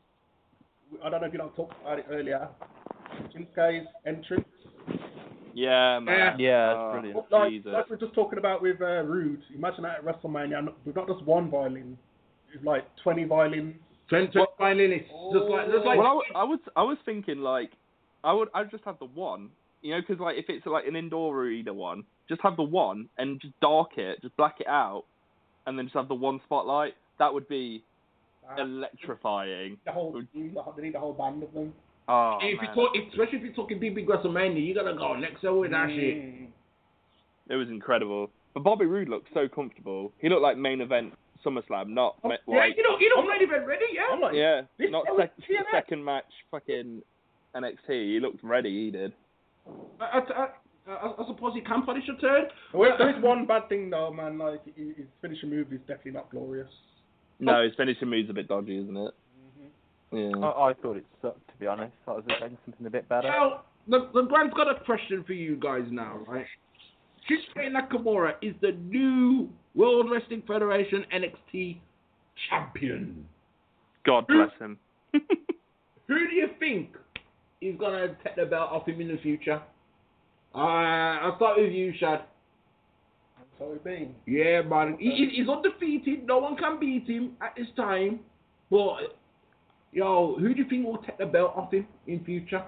I don't know if you don't talk about it earlier. Shinsuke's entrance. Yeah, man. Yeah, Oh, it's brilliant. Like, Jesus. like we're just talking about with uh, Rude. Imagine that at WrestleMania, not- with not just one violin, it's like twenty violins. Twenty violinists, just like just like. Well, I, w- I was I was thinking like I would I'd just have the one, you know, because like if it's like an indoor arena one, just have the one and just dark it, just black it out, and then just have the one spotlight. That would be Uh, electrifying. the whole team, the whole- they need a whole band of them. Oh, if you man. talk, especially if you're talking big big WrestleMania, you gotta go next level with that shit. Mm. It was incredible. But Bobby Roode looked so comfortable. He looked like main event SummerSlam, not Oh, ma- yeah, like you know, you know, ready, ready, ready, yeah. I'm like, yeah, this not was sec- T N A. second match fucking N X T. He looked ready. He did. I, I, I, I suppose he can punish a turn. Well, there is one bad thing though, man. Like his his finishing move is definitely not glorious. No, his finishing move's a bit dodgy, isn't it? Yeah. I, I thought it sucked, to be honest. I was expecting something a bit better. Well, the, the Grant's got a question for you guys now, right? Shinsuke Nakamura is the new World Wrestling Federation N X T champion. God bless him. Who do you think is gonna take the belt off him in the future? Uh, I'll start with you, Shad. So it being. Yeah, man. He, he- he's undefeated. No one can beat him at this time. But, yo, who do you think will take the belt off him in future?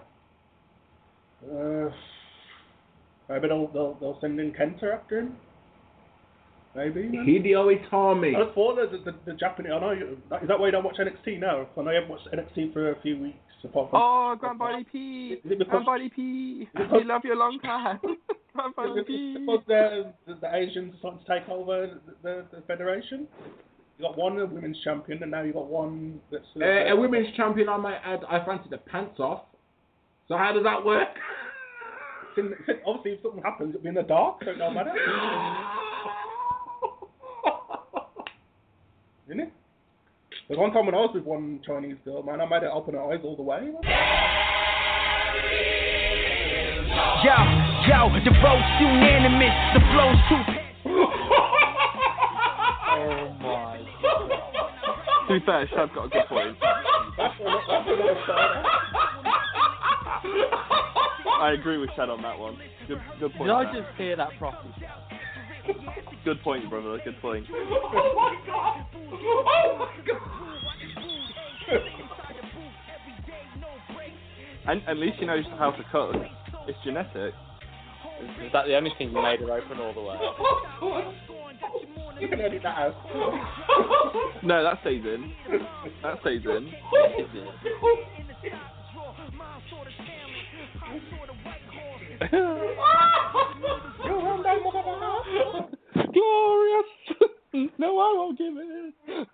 Uh, maybe they'll, they'll they'll send in Kenta after him. Maybe. Man. Hideo Itami. I just thought that the, the, the Japanese. I know. You, is that why you don't watch N X T now? I know you haven't watched N X T for a few weeks. Apart from. Oh, Grandbody P. Is it because- Grandbody P. We love you a long time. Grandbody P. Because the, the, the Asians are starting to take over the, the, the federation. You got one women's champion, and now you got one that's Uh, a women's champion, I might add, I fancy the pants off. So how does that work? Obviously, if something happens, it'll be in the dark, so it don't matter. Isn't it? There's one time when I was with one Chinese girl, man, I made her open her eyes all the way. Man. Yo, yo, the vote's unanimous, the flow's too. Oh my. To be fair, Shad's got a good point. I agree with Shad on that one. Good, good point. Did I Shad. just hear that properly? Good point, brother. Good point. Oh my god! Oh my god! And at least she knows how to cook. It's genetic. Is that the only thing you made her open all the way? You can edit that out. No, that stays in. That stays in. Glorious! No, I won't give it.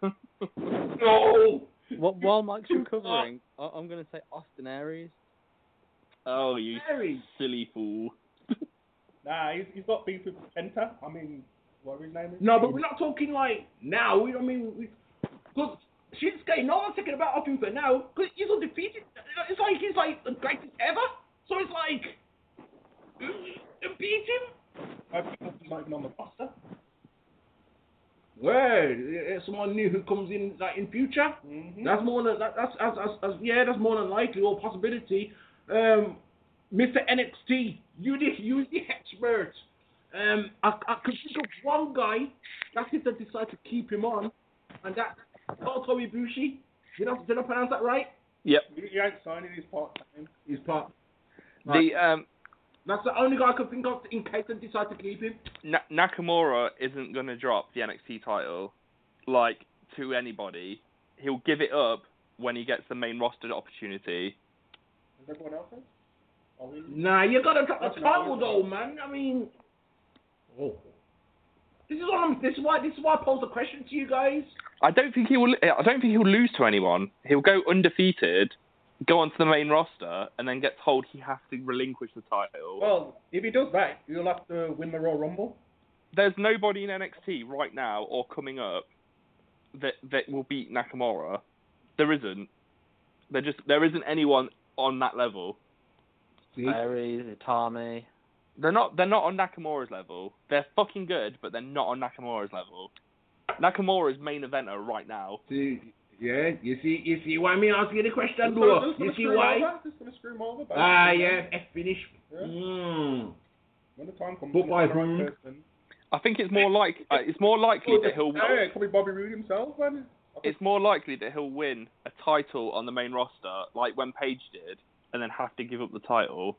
No! What, while Mike's recovering, I- I'm going to say Austin Aries. Oh, you Aries. silly fool. Nah, he's, he's got beef with Penta. I mean, whatever his name is. No, but we're not talking like now. We don't mean because Shinsuke. No one's thinking about upping for now because he's undefeated. It's like he's like the greatest ever. So it's like beat him. I think he's not even on the roster. Well, it's someone new who comes in like in future. Mm-hmm. That's more than that, that's as, as, as yeah, that's more than likely or possibility. Um, Mister N X T, you the you the expert. Um, I, I could think of one guy that if they decide to keep him on, and that's Kota Ibushi. Did I did I pronounce that right? Yep. He, he ain't signing his part time. He's part. The um. That's the only guy I could think of in case they decide to keep him. Na- Nakamura isn't going to drop the N X T title, like, to anybody. He'll give it up when he gets the main roster opportunity. Is everyone else in? Are we... Nah, you gotta drop That's the not title good. though, man. I mean, oh. This is what I'm. This is why. This is why I posed the question to you guys. I don't think he will. I don't think he'll lose to anyone. He'll go undefeated, go onto the main roster, and then get told he has to relinquish the title. Well, if he does that, he'll have to win the Royal Rumble. There's nobody in N X T right now or coming up that that will beat Nakamura. There isn't. There just there isn't anyone on that level. Aries, Itami. They're not. They're not on Nakamura's level. They're fucking good, but they're not on Nakamura's level. Nakamura's main eventer right now. See, yeah, you see, you see why me asking the question, Just bro. gonna- just You gonna see screw him why? over, Just gonna screw him over. basically. Ah, yeah, F finish. Yeah. Mm. When the time comes, But by the right whom? person. I think it's more like uh, it's more likely that he'll. Hey, it could be Bobby Roode himself, man. It's more likely that he'll win a title on the main roster, like when Paige did, and then have to give up the title.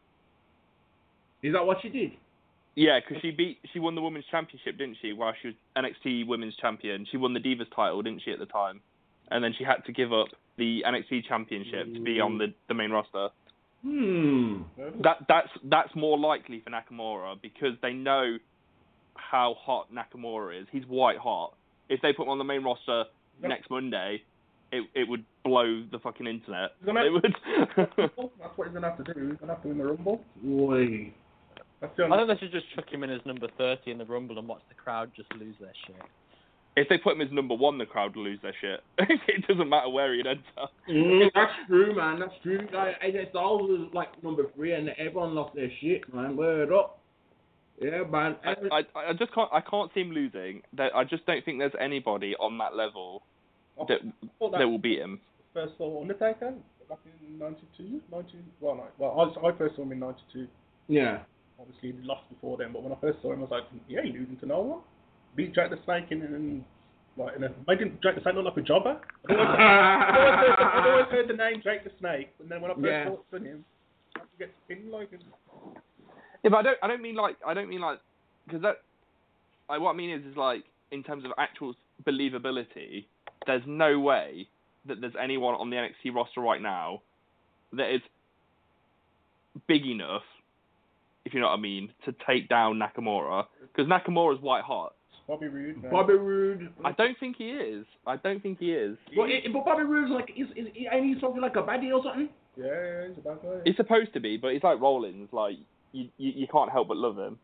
Is that what she did? Yeah, because she beat, she won the women's championship, didn't she? While she was N X T Women's Champion, she won the Divas title, didn't she, at the time? And then she had to give up the N X T Championship to be on the, the main roster. Hmm. That that's that's more likely for Nakamura because they know how hot Nakamura is. He's white hot. If they put him on the main roster next Monday, it it would blow the fucking internet. Gonna- It would. That's what he's gonna have to do. He's gonna have to win the Rumble. Boy. That's the I only. think they should just chuck him in as number thirty in the Rumble and watch the crowd just lose their shit. If they put him as number one, the crowd will lose their shit. It doesn't matter where he'd enter. Mm, that's true, man. That's true. Like, A J Styles was like number three, and everyone lost their shit, man. Word up. Yeah, man. I, I, I just can't. I can't see him losing. That I just don't think there's anybody on that level that thought that- that will beat him. First saw Undertaker back in ninety-two, ninety. Well, no, well, I, I first saw him in ninety-two. Yeah. Obviously, he lost before then, but when I first saw him, I was like, yeah, he losing to no one. Beat Jake the Snake in, in like, in a, making Jake the Snake look like a jobber. I'd always, I'd always, heard, I'd always heard the name Jake the Snake, and then when I first Yeah. saw him, I get pinned like him. Yeah, but I don't. I don't mean like. I don't mean like. Because that. Like, what I mean is, is like in terms of actual believability, there's no way that there's anyone on the N X T roster right now that is big enough, if you know what I mean, to take down Nakamura. Because Nakamura's white hot. Bobby Roode. Man. Bobby Roode. I don't think he is. I don't think he is. But, it, but Bobby Roode's like, is, is, is, ain't he something like a baddie or something? Yeah, yeah, he's a bad guy. He's supposed to be, but he's like Rollins. Like you, you, you can't help but love him.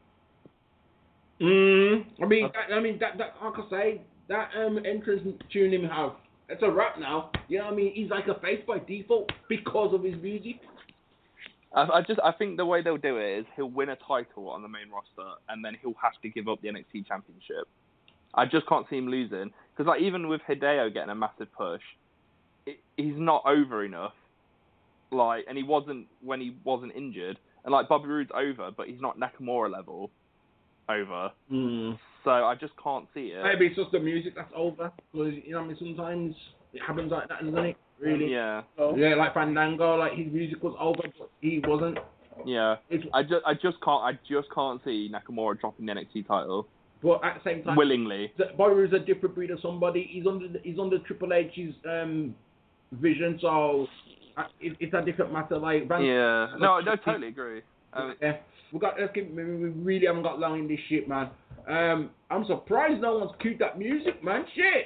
Mm. I mean, that, I mean that, that, like I say, that um entrance tune him have. It's a rap now. You know what I mean? He's like a face by default because of his music. I, I just, I think the way they'll do it is he'll win a title on the main roster, and then he'll have to give up the N X T Championship. I just can't see him losing because, like, even with Hideo getting a massive push, it, he's not over enough. Like, and he wasn't when he wasn't injured, and like Bobby Roode's over, but he's not Nakamura level. over. Mm. So I just can't see it. Maybe it's just the music that's over. Because, you know what I mean, sometimes it happens like that, doesn't it? Really? Yeah. Yeah, like Fandango, like his music was over, but he wasn't. Yeah. It's, I just, I just can't, I just can't see Nakamura dropping the N X T title. But at the same time, willingly. Boru is a different breed of somebody. He's under, the, he's under Triple H's um, vision, so uh, it, it's a different matter. Like Van- Yeah. No, I don't totally agree. Um, yeah. We got. Let's keep, we really haven't got long in this shit, man. Um, I'm surprised no one's queued that music, man. Shit.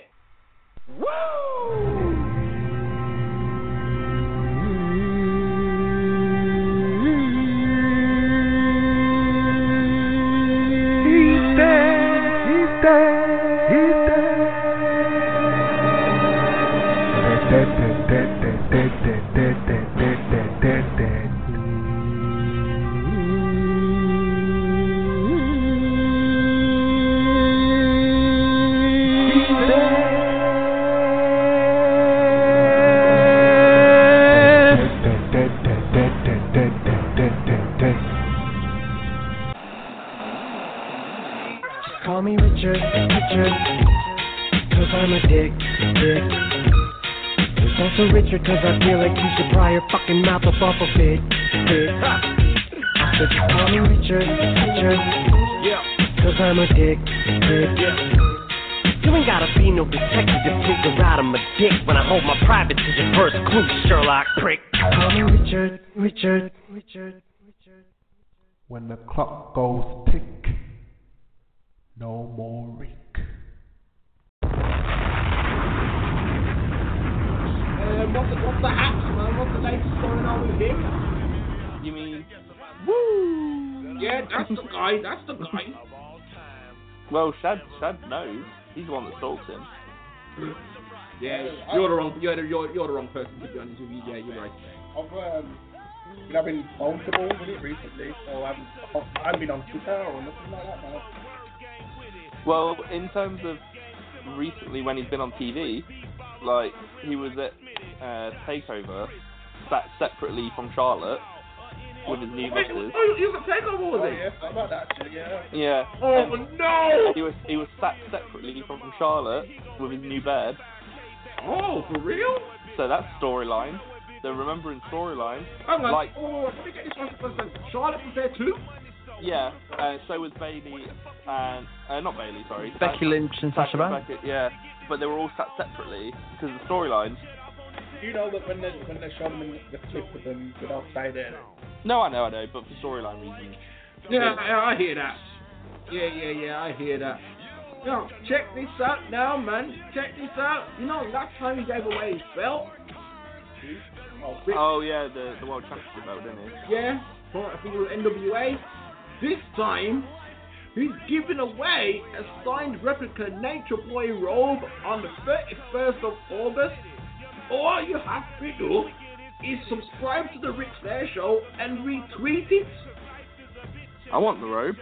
Woo! He's dead. He's dead. He's dead. Dead, dead, dead, dead, dead, dead, dead, dead, dead, dead, dead. Call me Richard, Richard, cause I'm a dick, dick. It's also Richard cause I feel like you should pry your fucking mouth up off a bit, bit. I said call me Richard, Richard, cause I'm a dick, dick. You ain't gotta be no detective to figure out I'm a dick when I hold my privates as your first clue, Sherlock prick. Call me Richard, Richard, Richard, Richard. When the clock goes tick, no more Rick. Um, what's the, what's the haps, man? What's the latest going on with him? You mean? Woo! Yeah, that's the guy. That's the guy. Well, Shad, Shad knows. He's the one that stalks him. Yeah, you're the wrong. You're the, you're, you're the wrong person to be honest with you. Yeah, you're right. I've um, you know, I've been comfortable with it recently, so I haven't, I haven't been on Twitter or nothing like that now. Well, in terms of recently when he's been on T V, like, he was at uh, TakeOver, sat separately from Charlotte, with his new Wait, missus. oh, you got TakeOver, was Oh it? yeah, forgot about that actually, yeah. Yeah. Oh and no! He was, he was sat separately from Charlotte, with his new bed. Oh, for real? So that's storyline. So remembering storyline. Hang on. Like, oh, let me get this one first. Charlotte was there too? yeah, uh, so was Bailey and, uh, not Bailey, sorry. Becky Lynch and Sasha Banks. Becky, yeah, but they were all sat separately because of the storylines. Do you know that when they when they show them in the clip with them, they don't say there? No, I know, I know, but for storyline reasons. Yeah, I, I hear that. Yeah, yeah, yeah, I hear that. Yo, check this out now, man. Check this out. You know, last time he gave away his belt. Oh, Oh yeah, the the world championship belt, didn't he? yeah, for, I think it was N W A. This time, he's giving away a signed replica Nature Boy robe on the thirty-first of August. All you have to do is subscribe to the Ric Flair Show and retweet it. I want the robe.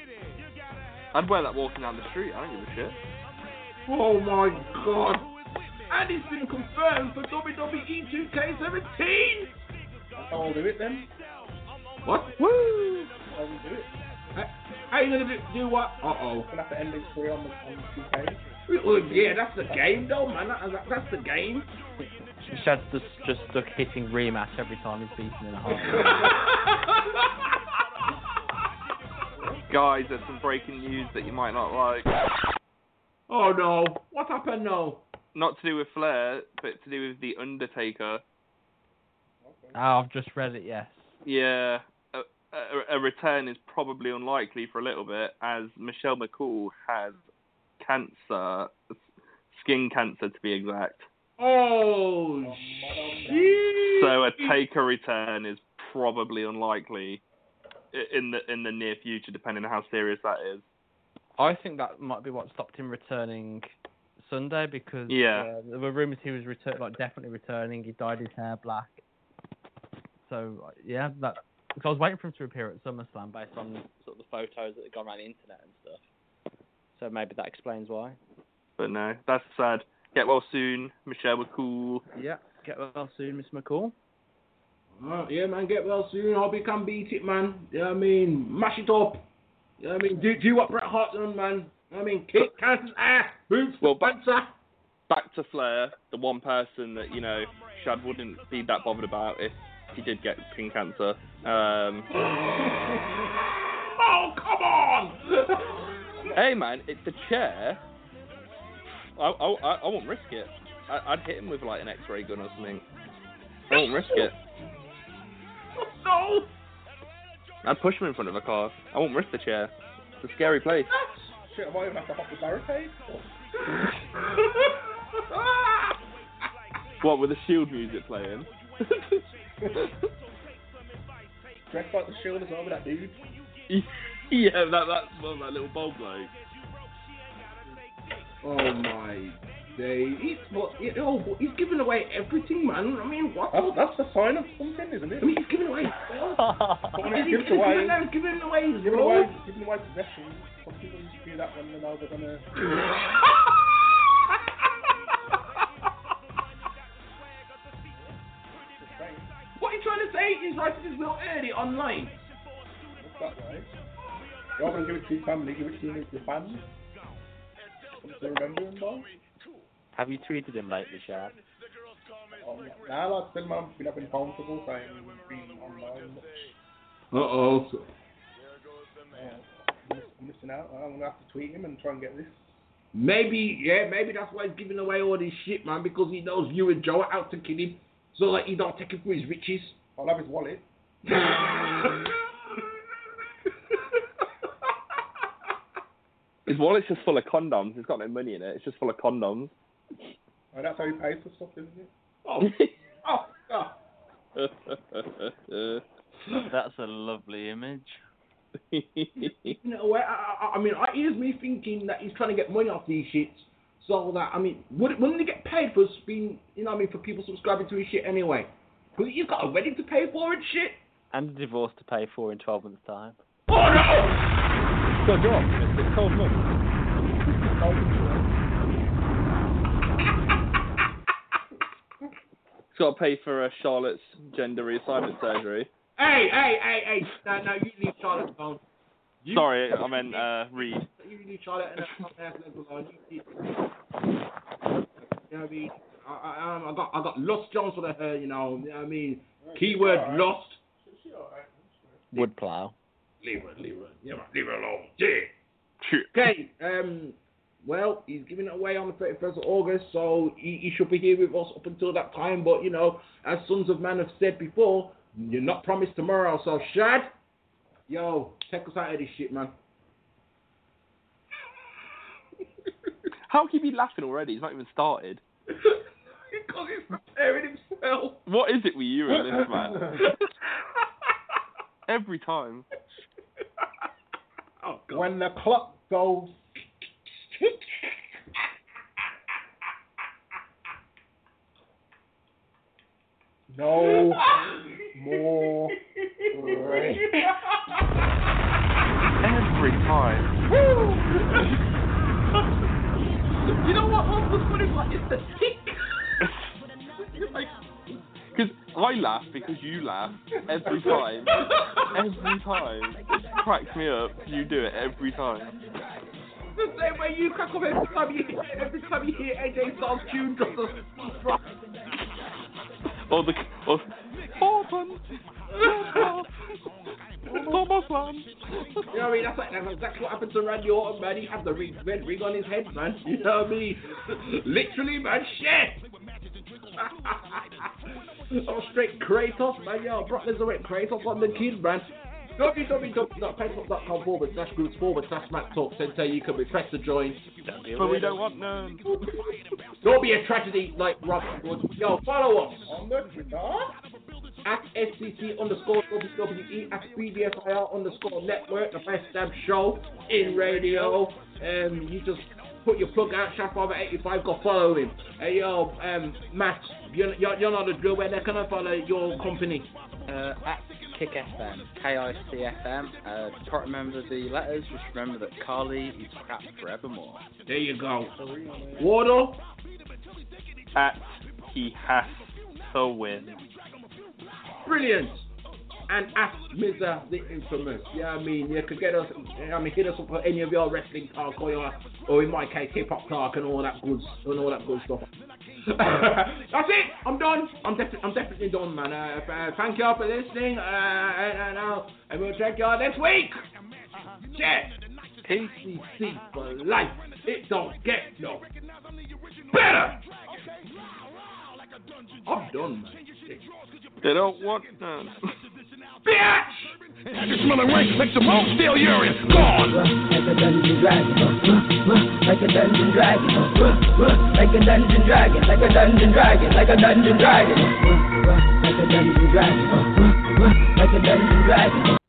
I'd wear that walking down the street. I don't give a shit. Oh my god. And it's been confirmed for W W E two K seventeen. I'll do it then. What? Woo! I'll do it. How, how you gonna do, do what? Uh oh. Gonna have to end this story on the on the two K. Well, yeah, that's the game though, man. That, that, that's the game. Shad's just, just stuck hitting rematch every time he's beaten in a half. Guys, there's some breaking news that you might not like. Oh no. What happened now? Not to do with Flair, but to do with The Undertaker. Oh, I've just read it, yes. Yeah, a, a, a return is probably unlikely for a little bit, as Michelle McCool has cancer, skin cancer to be exact. Oh, shit. So a Taker return is probably unlikely i- in the in the near future, depending on how serious that is. I think that might be what stopped him returning Sunday, because Yeah. uh, there were rumours he was return, like definitely returning. He dyed his hair black. So uh, yeah, that. Because I was waiting for him to appear at SummerSlam based on sort of the photos that had gone around the internet and stuff. So maybe that explains why. But no, that's sad. Get well soon, Michelle McCool. Yeah, get well soon, Miss McCool. Oh, yeah, man, get well soon. Hope you can beat it, man. You know what I mean? Mash it up. You know what I mean? Do, do what Bret Hart done, man. I mean, kick Cancer's ass, boots Well, for back, Cancer. back to Flair, the one person that, you know, Shad wouldn't be that bothered about if he did get skin cancer. Um, oh, come on! hey, man, it's a chair. I, I, I, I won't risk it. I, I'd hit him with, like, an X-ray gun or something. I won't risk it. No! I'd push him in front of a car. I won't risk the chair. It's a scary place. Shit, I might even have to hop the barricade. What, with the Shield music playing? Dressed like the Shield as well with that dude. Yeah, that that's well, that little bulb bloke. Oh my days. He's, what, you know, he's giving away everything, man. I mean, what? That's, that's the sign of something, isn't it? I mean, he's giving away. He's he's giving away. Giving, giving away. Giving away, giving away possessions. Some people used to do that when they know they're gonna. What are you trying to say? He's writing his will early online. What's that, right? Rather than give it to your family, give it to your fans. Want to remember him, boy? Have you tweeted him lately, Shad? Oh, nah, like, still, man, been up in comfortable saying he's been online. Uh oh. Yeah, I'm missing out. I'm gonna have to tweet him and try and get this. Maybe, yeah, maybe that's why he's giving away all this shit, man, because he knows you and Joe are out to kill him, so like he don't take him for his riches. I'll have his wallet. His wallet's just full of condoms. It's got no money in it. It's just full of condoms. Oh, that's how he pays for stuff, isn't it? Oh, oh, oh. That's a lovely image. You know, I, I, I mean, it is me thinking that he's trying to get money off these shits. So that, I mean, would, wouldn't he get paid for being, you know what I mean, for people subscribing to his shit anyway? Because he's got a wedding to pay for and shit. And a divorce to pay for in twelve months' time. Oh, no! Got a job. It's twelve months. He's got to pay for uh, Charlotte's gender reassignment surgery. Hey, hey, hey, hey! No, no, you leave Charlotte alone. You, Sorry, I meant uh, Reed. You leave Charlotte and that alone. You, you, you know what I mean? I, I, I got, I got lost Jones for the hair. You know, you know what I mean? Keyword right. Lost. Wood plow. Leave her, leave her, yeah, leave her alone. Yeah. Okay. Um. Well, he's giving it away on the thirty-first of August, so he, he should be here with us up until that time. But you know, as Sons of Man have said before, you're not promised tomorrow. So Shad, yo, take us out of this shit, man. How can you be laughing already? He's not even started. Because he's preparing himself. What is it with you and this man? Every time. Oh, God. When the clock goes. No more rain. Every time. You know what? What's the funny part? It's the tick. Like, because I laugh because you laugh every time. Every time. It cracks me up. You do it every time. The same way you crack up every time you hear, every time you hear A J Styles' tune drop. Or the or Orton. Thomas Land. You know what I mean? That's, like, that's exactly what happened to Randy Orton, man. He had the ring, red ring on his head, man. You know what I mean? Literally, man. Shit. Oh, straight Kratos, man. Yo, Brock Lesnar went Kratos on the kid, man. w w w dot facebook dot com forward slash groups forward slash Matt Talk Center. You can request to join. But we don't want none. Don't be a tragedy like Rob. Yo, follow us on the Twitter at S C C underscore W W E at B D S I R underscore network, the best damn show in radio. Um, you just put your plug out, Shad five eighty-five, go follow him. Hey, yo, um, Matt, you're, you're, you're not a drill. Where can I follow your company? Uh, at Kick F M, K I C F M. Uh, can't remember the letters, just remember that Carly is crap forevermore. There you go. Wardo? At he has to win. Brilliant. and Ask Mister the Infamous. Yeah, I mean, you could get us, I mean, hit us up for any of your wrestling talk or, your, or in my case, hip hop talk and all that good, and all that good stuff. That's it. I'm done. I'm definitely, I'm definitely done, man. Uh, uh, thank y'all for listening. Uh, and, and, and we'll check y'all next week. Yeah. K C C for life. It don't get no better. I'm done, man. They don't want none. Bitch! You smelling rank like the most steel urine. Gone. Like a dungeon dragon. Like a dungeon dragon. Like a dungeon dragon. Like a dungeon dragon. Like a dungeon dragon. Like a dungeon dragon. Like a dungeon dragon.